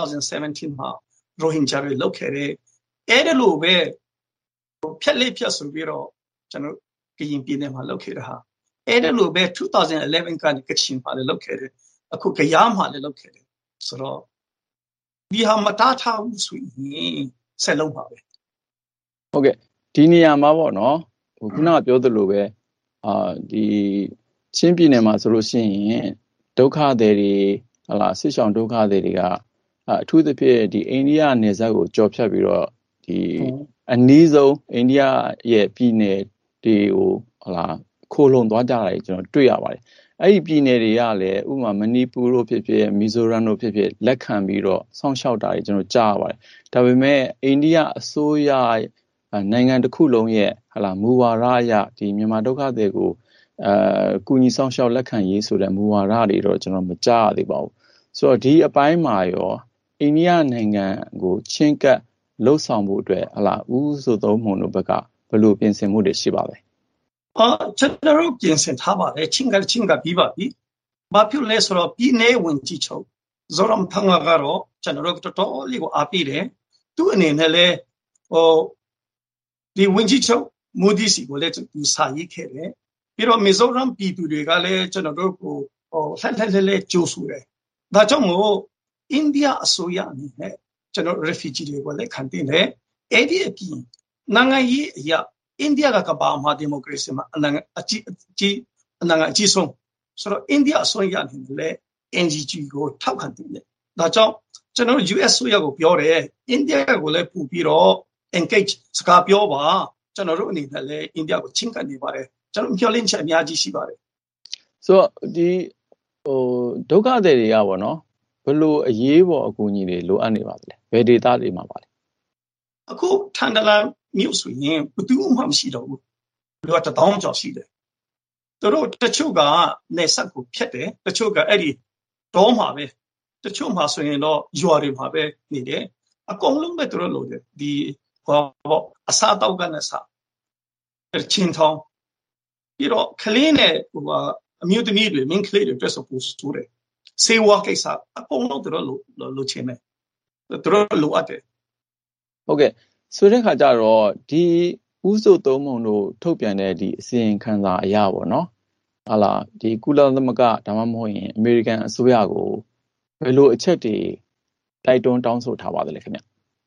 2017မှာရိုဟင်ဂျာတွေလောက်ခဲ့တယ်အဲ့ဒီလိုပဲဖြက်ဆိုပြီးတော့ကျွန်တော်ကရင်ပြည်နယ်မှာလောက်ခဲ့တာဟာအဲ့ဒီလိုပဲ2011ကနေကချင်မှာလည်းလောက်ခဲ့တယ်အခုကယားမှာလည်းလောက်ခဲ့တယ်ဆိုတော့ဒီဟာမတားထားဘူးဆိုရင်ဆက်လုံးပါပဲဟုတ်ကဲ့ဒီနေရာမှာပေါ့နော်ခုနကပြောသလိုပဲဒီချင်းပြည်နယ်မှာဆိုလို့ရှိရင်ဒုက္ခသည်တွေဟလာဆစ်ဆောင်ဒုက္ခသည်တွေကအထူးသဖြင့်ဒီအိန္ဒိယနယ်စပ်ကိုကျော်ဖြတ်ပြီးတော့ဒီအနီးဆုံးအိန္ဒိယရဲ့ပြည်နယ်တွေကိုဟလာခိုးလုံသွားကြတာကျွန်တော်တွေ့ရပါတယ်အဲ့ဒီပြည်နယ်တွေကလည်းဥပမာမဏိပူတို့ဖြစ်ဖြစ်မီဇိုရမ်တို့ဖြစ်ဖြစ်လက်ခံပြီးတော့စောင့်ရှောက်တာကျွန်တော်ကြားရပါတယ်ဒါပေမဲ့အိန္ဒိယအစိုးရနိုင်ငံတစ်ခုလုံးရဲ့ဟလာမူဝါဒအရဒီမြန်မာဒုက္ခသည်ကိုကူညီဆောင်ရှောက်လက်ခံရေးဆိုတဲ့မူဝါဒတွေတော့ကျွန်တော်မကြားရသေးပါဘူးဆိုတော့ဒီအပိုင်းမှာရောအိန္ဒိယနိုင်ငံကိုချင်းကပ်လှုပ်ဆောင်ဖို့အတွက်ဟလာဦးဆိုသုံးမှုတို့ဘက်ကဘယ်လိုပြင်ဆင်မှုတွေရှိပါလဲကျွန်တော်တို့ပြင်ဆင်ထားပါတယ်ချင်းကပြီးပါပြီဘာဖြစ်လဲဆိုတော့ပြည်내ဝင်ကြီးချုပ်ဇော်ရမ်ထန်ကတော့ကျွန်တော်တို့တော်တော်လေးကိုအားပေးတယ်သူ့အနေနဲ့လည်းဒီဝင်ကြီးချုပ်မူဒီစီကိုလည်းသူစာရေးခဲ့တယ်ပြီးတော့မီဇိုရမ်ပြည်သူတွေကလည်းကျွန်တော်တို့ကိုလှည့်ကြိုးဆူတယ်ဒါကြောင့်မို့အိန္ဒိယအစိုးရအနေနဲ့ကျွန်တော် refugee တွေကိုလည်းခံတင်တယ်အဲ့ဒီအပြင်နိုင်ငံရေးအရာအိန္ဒိယကဘာမှဒီမိုကရေစီမှာအနိုင်ငံအကြီးဆုံးဆိုတော့အိန္ဒိယအစိုးရအနေနဲ့လည်း NGO ကိုထောက်ခံတယ်ဒါကြောင့်ကျွန်တော် US အစိုးရကိုပြောတယ်အိန္ဒိယကိုလည်းပူပြီးတော့ engage စကားပြောပါကျွန်တော်တို့အနေနဲ့လည်းအိန္ဒိယကိုချင်းကန်နေပါတယ်ကျွန်တော်ပြောလင်းချက်အများကြီးရှိပါတယ်ဆိုတော့ဒီဒုက္ခသည်တွေကပေါ့နော်ဘယ်လိုအရေးပေါ်အကူအညီတွေလိုအပ်နေပါသလဲဘယ်ဒေသတွေမှာပါလဲအခုထန်တလန်မြို့ဆိုရင်ဘယ်သူမှမရှိတော့ဘူးလူက1000ကျော်ရှိတယ်သူတို့တချို့ကနေဆက်ကိုဖြတ်တယ်တချို့ကအဲ့ဒီတောမှာပဲတချို့မှာဆိုရင်တော့ရွာတွေမှာပဲနေတယ်အကုန်လုံးပဲသူတို့လို့တယ်ဒီအစားတောက်ကနေစားချင်းထောင်းပြီးတော့ကလေးနဲ့အမျိုးသမီးတွေမင်းကလေးတွေတက်ဆိုပူဆိုတယ်စေဝါကိစ္စအကုန်လုံးသူတို့လိုချင်တယ်သူတို့လိုအပ်တယ်ဟုတ်ကဲ့ဆိုတဲ့ခါကျတော့ဒီဥစုသုံးပုံတို့ထုတ်ပြန်တဲ့ဒီအစီရင်ခံစာအရပေါ့နော်ဟာလာဒီကုလသမဂ္ဂဒါမှမဟုတ်ရင်အမေရိကန်အစိုးရကိုဘယ်လိုအချက်တွေတိုက်တွန်းတောင်းဆိုထားပါသလဲခင်ဗျ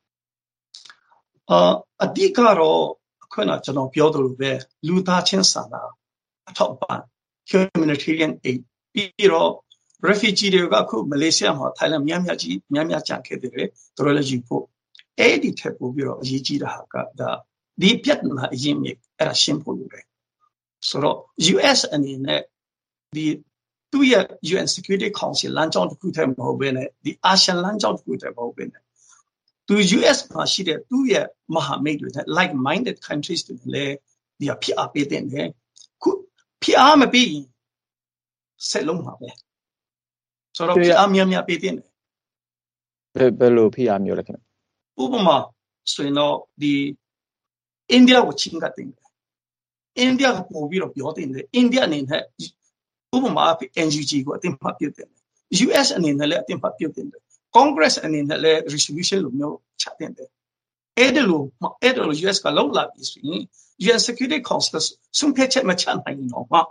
အဓိကတော့ခုနကျွန်တော်ပြောသလိုပဲလူသားချင်းစာနာအထောက်ပံ့ humanitarian aid ပြီးတော့ refugee တွေကအခုမလေးရှားမှာထိုင်လန်များကြံခဲ့တယ်သူတို့လည်းယူဖို့အဲ့ဒီထက်ပိုပြီးတော့အရေးကြီးတာကဒါဒီပြဿနာအရင်မြစ်အဲ့ဒါရှင်းဖို့လိုတယ်ဆိုတော့ US အနေနဲ့ဒီသူ့ရဲ့ UN Security Council လမ်းကြောင်းတစ်ခုတည်းမဟုတ်ဘဲနဲ့ဒီ ASEAN လမ်းကြောင်းတစ်ခုတည်းမဟုတ်ဘဲနဲ့သူ US မှာရှိတဲ့သူ့ရဲ့မဟာမိတ်တွေနဲ့ like minded countries တွေလည်းဒီဖိအားပေးတဲ့နေခုဖိအားမပေးရင်ဆက်လုံးမှာပဲဆိုတော့ဖိအားများပေးတဲ့နေဘယ်လိုဖိအားမျိုးလဲခင်ဗျဥပမာဆိုရင်တော့ဒီအိန္ဒိယကိုချင်းကတင်တယ်အိန္ဒိယကပို့ပြီးတော့ပြောတင်တယ်အိန္ဒိယအနေနဲ့ဥပမာ NUG ကိုအတင်ဖတ်ပြုတ်တယ် US အနေနဲ့လည်းအတင်ဖတ်ပြုတ်တယ် Congress အနေနဲ့လည်း resolution လိုမျိုးချတင်တယ်အဲ့ဒါလို US ကလောက်လာပြီဆိုရင် UN Security Council ဆုံးဖြတ်ချက်မချနိုင်တော့မှ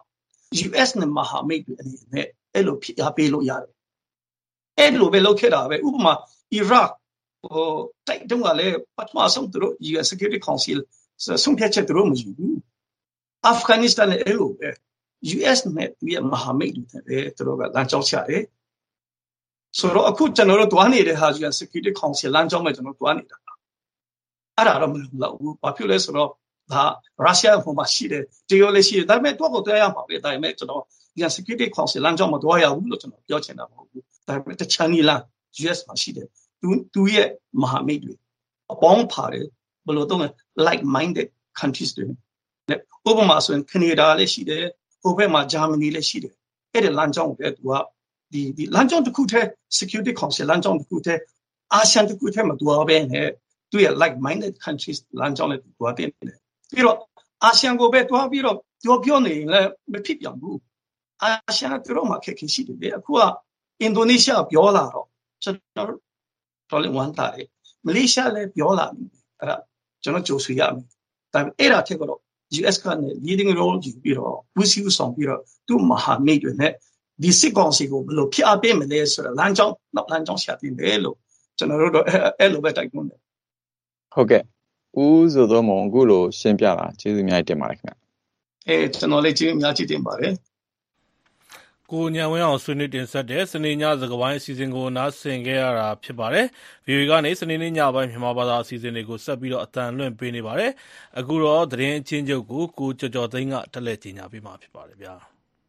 US နဲ့မဟာမိတ်တွေအနေနဲ့အဲ့လိုဖိအားပေးလို့ရတယ်အဲ့လိုပဲလုပ်ခဲ့တာပဲဥပမာ Iraq တိုက်တုန်းကလည်းပထမဆုံးသူတို့ UN Security Council ဆုံးဖြတ်ချက်သူတို့မယူဘူး Afghanistan နဲ့အဲ့လိုပဲ US နဲ့သူရဲ့မဟာမိတ်တွေနဲ့သူတို့ကလမ်းကြောင်းချတယ်ဆိုတော့အခုကျွန်တော်တို့တွားနေတဲ့ဟာ UN Security Council လမ်းကြောင်းမှာကျွန်တော်တွားနေတာအဲ့ဒါတော့မလုပ်ဘူးဘာဖြစ်လဲဆိုတော့ဒါရုရှားကမှရှိတယ်တရုတ်လည်းရှိတယ်ဒါပေမဲ့တော့ကိုတွားရမှာပဲဒါပေမဲ့ကျွန်တော် UN Security Council လမ်းကြောင်းမှာတွားရဘူးလို့ကျွန်တော်ပြောချင်တာမဟုတ်ဘူးဒါပေမဲ့တခြားနည်းလား US မှာရှိတယ်သူရဲ့မဟာမိတ်တွေအပေါင်းပါတယ်ဘယ်လိုတော့ like minded countries တွေဥပမာဆိုရင်ကနေဒါလည်းရှိတယ်ဟိုဘက်မှာဂျာမနီလည်းရှိတယ်အဲ့ဒီလမ်းကြောင်းတွေသူကဒီလမ်းကြောင်းတစ်ခုတည်း security council လမ်းကြောင်းတစ်ခုတည်း ASEAN တစ်ခုတည်းမှာတွားပဲနဲ့သူရဲ့ like minded countries လမ်းကြောင်းလည်းတွားတယ်ပြီးတော့ ASEAN ကိုပဲတွားပြီးတော့ပြောနေရင်လည်းမဖြစ်ပြန်ဘူး ASEAN ကတို့မှာခက်ခဲရှိတယ်အခုကအင်ဒိုနီးရှားပြောလာတော့ကျွန်တော်တော်လည်းဝမ်းသာတယ်မလေးရှားလည်းပြောလာတယ်အဲ့ဒါကျွန်တော်ကြိုးဆွေရမယ်ဒါပေမဲ့အဲ့ဒါထက်ကတော့ US ကလည်း leading role ယူပြီးတော့ဝစီဦးဆောင်ပြီးတော့သူ့မဟာမိတ်တွေနဲ့ဒီစစ်ကောင်စီကိုဘယ်လိုဖိအားပေးမလဲဆိုတော့လမ်းကြောင်းရှာတင်တယ်လို့ကျွန်တော်တို့အဲ့လိုပဲတိုက်တွန်းတယ်ဟုတ်ကဲ့ဦးဆိုတော့မအခုလိုရှင်းပြတာကျေးဇူးအများကြီးတင်ပါတယ်ခင်ဗျကျွန်တော်လည်းကျေးဇူးအများကြီးတင်ပါတယ်ကိုညံဝင်းအောင်ဆွေးနွေးတင်ဆက်တဲ့စနေညစကားပိုင်းအစီအစဉ်ကိုနားဆင်ခဲ့ရတာဖြစ်ပါတယ်။ VOA ကနေစနေနေ့ညပိုင်းမြန်မာဘာသာအစီအစဉ်တွေကိုဆက်ပြီးတော့အသံလွှင့်ပေးနေပါတယ်။အခုတော့သတင်းအချင်းချုပ်ကိုကျော်ကျော်သိန်းကတက်လက်ကြီးညာပေးမှာဖြစ်ပါတယ်ဗျာ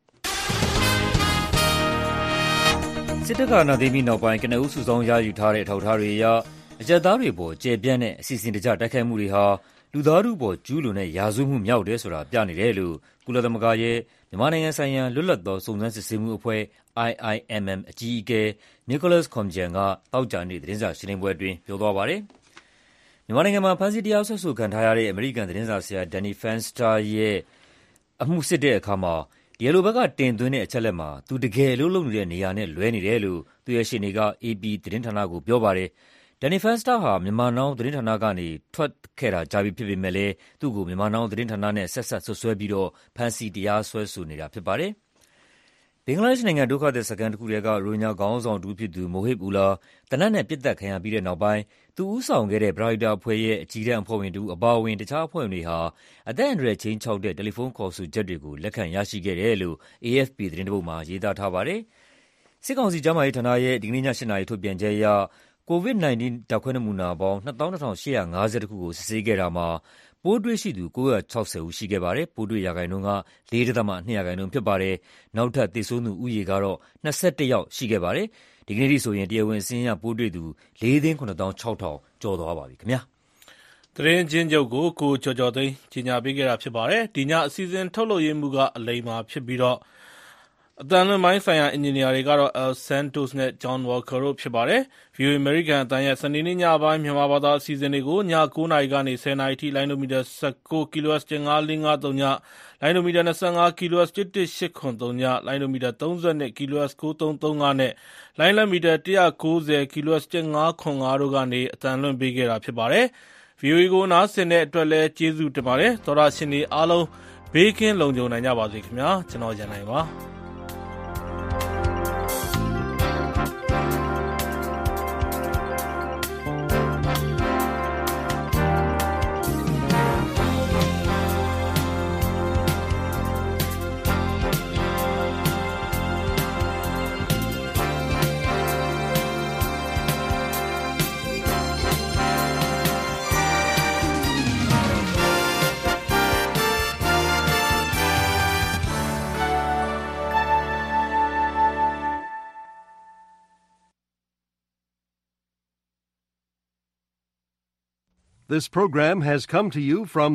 ။စစ်တပ်ကနာသိမ်းပြီးနောက်ပိုင်းကနဦးစုဆောင်းရယူထားတဲ့အထောက်အထားတွေအရအကြမ်းသားတွေပေါ်ကျေပြန့်တဲ့အစီအစဉ်တကျတိုက်ခိုက်မှုတွေဟာလူသားထုပေါ်ကျူးလွန်တဲ့ရာဇဝတ်မှုမြောက်တယ်ဆိုတာပြနေတယ်လို့ကုလသမဂ္ဂရဲ့မြန်မာနိုင်ငံဆိုင်ရာလွတ်လပ်သောစုံစမ်းစစ်ဆေးမှုအဖွဲ့ IIMM အကြီးအကဲ Nicholas Koumjian ကသောကြာနေ့သတင်းစာရှင်းလင်းပွဲအတွင်းပြောသွားပါတယ်။မြန်မာနိုင်ငံမှာဖမ်းဆီးတရားစွဲဆိုခံထားရတဲ့အမေရိကန်သတင်းစာဆရာ Danny Fenster ရဲ့အမှုစစ်တဲ့အခါမှာတရားလိုဘက်ကတင်သွင်းတဲ့အချက်အလက်မှာသူတကယ်အလုပ်လုပ်နေတဲ့နေရာနဲ့လွဲနေတယ်လို့သူ့ရဲ့ရှေ့နေက AP သတင်းဌာနကိုပြောပါတယ်။ Danny Fenster ဟာမြန်မာနောင်သတင်းဌာနကနေထွက်ခဲ့တာကြာပြီဖြစ်ပေမဲ့လည်းသူ့ကိုမြန်မာနောင်သတင်းဌာနနဲ့ဆက်စပ်ဆွဆွဲပြီးတော့ဖမ်းဆီးတရားစွဲဆိုနေတာဖြစ်ပါတယ်။ဘင်္ဂလားဒေ့ရှ်နိုင်ငံဒုက္ခသည်စခန်းတစ်ခုထဲကရိုဟင်ဂျာခေါင်းဆောင်တစ်ဦးဖြစ်သူ Mohib Ullah သေနတ်နဲ့ပစ်သတ်ခံရပြီးတဲ့နောက်ပိုင်းသူဦးဆောင်ခဲ့တဲ့ပရဟိတအဖွဲ့ရဲ့အကြီးတန်းအဖွဲ့ဝင်တစ်ဦးအပါအဝင်တခြားအဖွဲ့ဝင်တွေဟာအသက်အန္တရာယ်ခြိမ်းခြောက်တဲ့တယ်လီဖုန်းခေါ်ဆိုချက်တွေကိုလက်ခံရရှိခဲ့တယ်လို့ AFP သတင်းတစ်ပုဒ်မှာရေးသားထားပါတယ်။စစ်ကောင်စီကျန်းမာရေးဌာနရဲ့ဒီကနေ့ည 8 နာရီထုတ်ပြန်ချက်အရCOVID-19 ဓာတ်ခွဲနမူနာပေါင်း 22,850 ခုကိုစစ်ဆေးခဲ့တာမှာပိုးတွေ့ရှိသူ960ဦးရှိခဲ့ပါတယ်။ပိုးတွေ့ရာခိုင်နှုန်းက 4.2% ဖြစ်ပါတယ်။နောက်ထပ်သေဆုံးသူဦးရေကတော့21ယောက်ရှိခဲ့ပါတယ်။ဒီကနေ့ထိဆိုရင်တရားဝင်စာရင်းအရပိုးတွေ့သူ 4,960,000 ကျော်သွားပါပြီခင်ဗျာ။သတင်းချင်းချုပ်ကိုကျော်ကျော်သိန်းကြီးညာပေးခဲ့တာဖြစ်ပါတယ်။ဒီညအစီအစဉ်ထုတ်လုပ်ရေးမှုကအလိမ္မာဖြစ်ပြီးတော့အတန်လွန်ပိုင်းဆိုင်ရာအင်ဂျင်နီယာတွေကတော့ El Santos နဲ့ John Walker တို့ဖြစ်ပါတယ်။ VOA American အတန်ရဲ့စနေနေ့ညပိုင်းမြန်မာဘာသာအစီအစဉ်တွေကိုည9:00 နာရီကနေ10:00 နာရီထိလိုင်းဒိုမီတာ19 kHz 15530ညလိုင်းဒိုမီတာ25 kHz 11883ညလိုင်းဒိုမီတာ32 kHz 9335နဲ့လိုင်းလမီတာ190 kHz 1505တို့ကနေအတန်လွှင့်ပေးခဲ့တာဖြစ်ပါတယ်။ VOA ကိုနားဆင်တဲ့အတွက်လည်းကျေးဇူးတင်ပါတယ်။သောတာရှင်တွေအားလုံးဘေးကင်းလုံခြုံနိုင်ကြပါစေခင်ဗျာ။ကျွန်တော်ရန်နိုင်ပါ This program has come to you from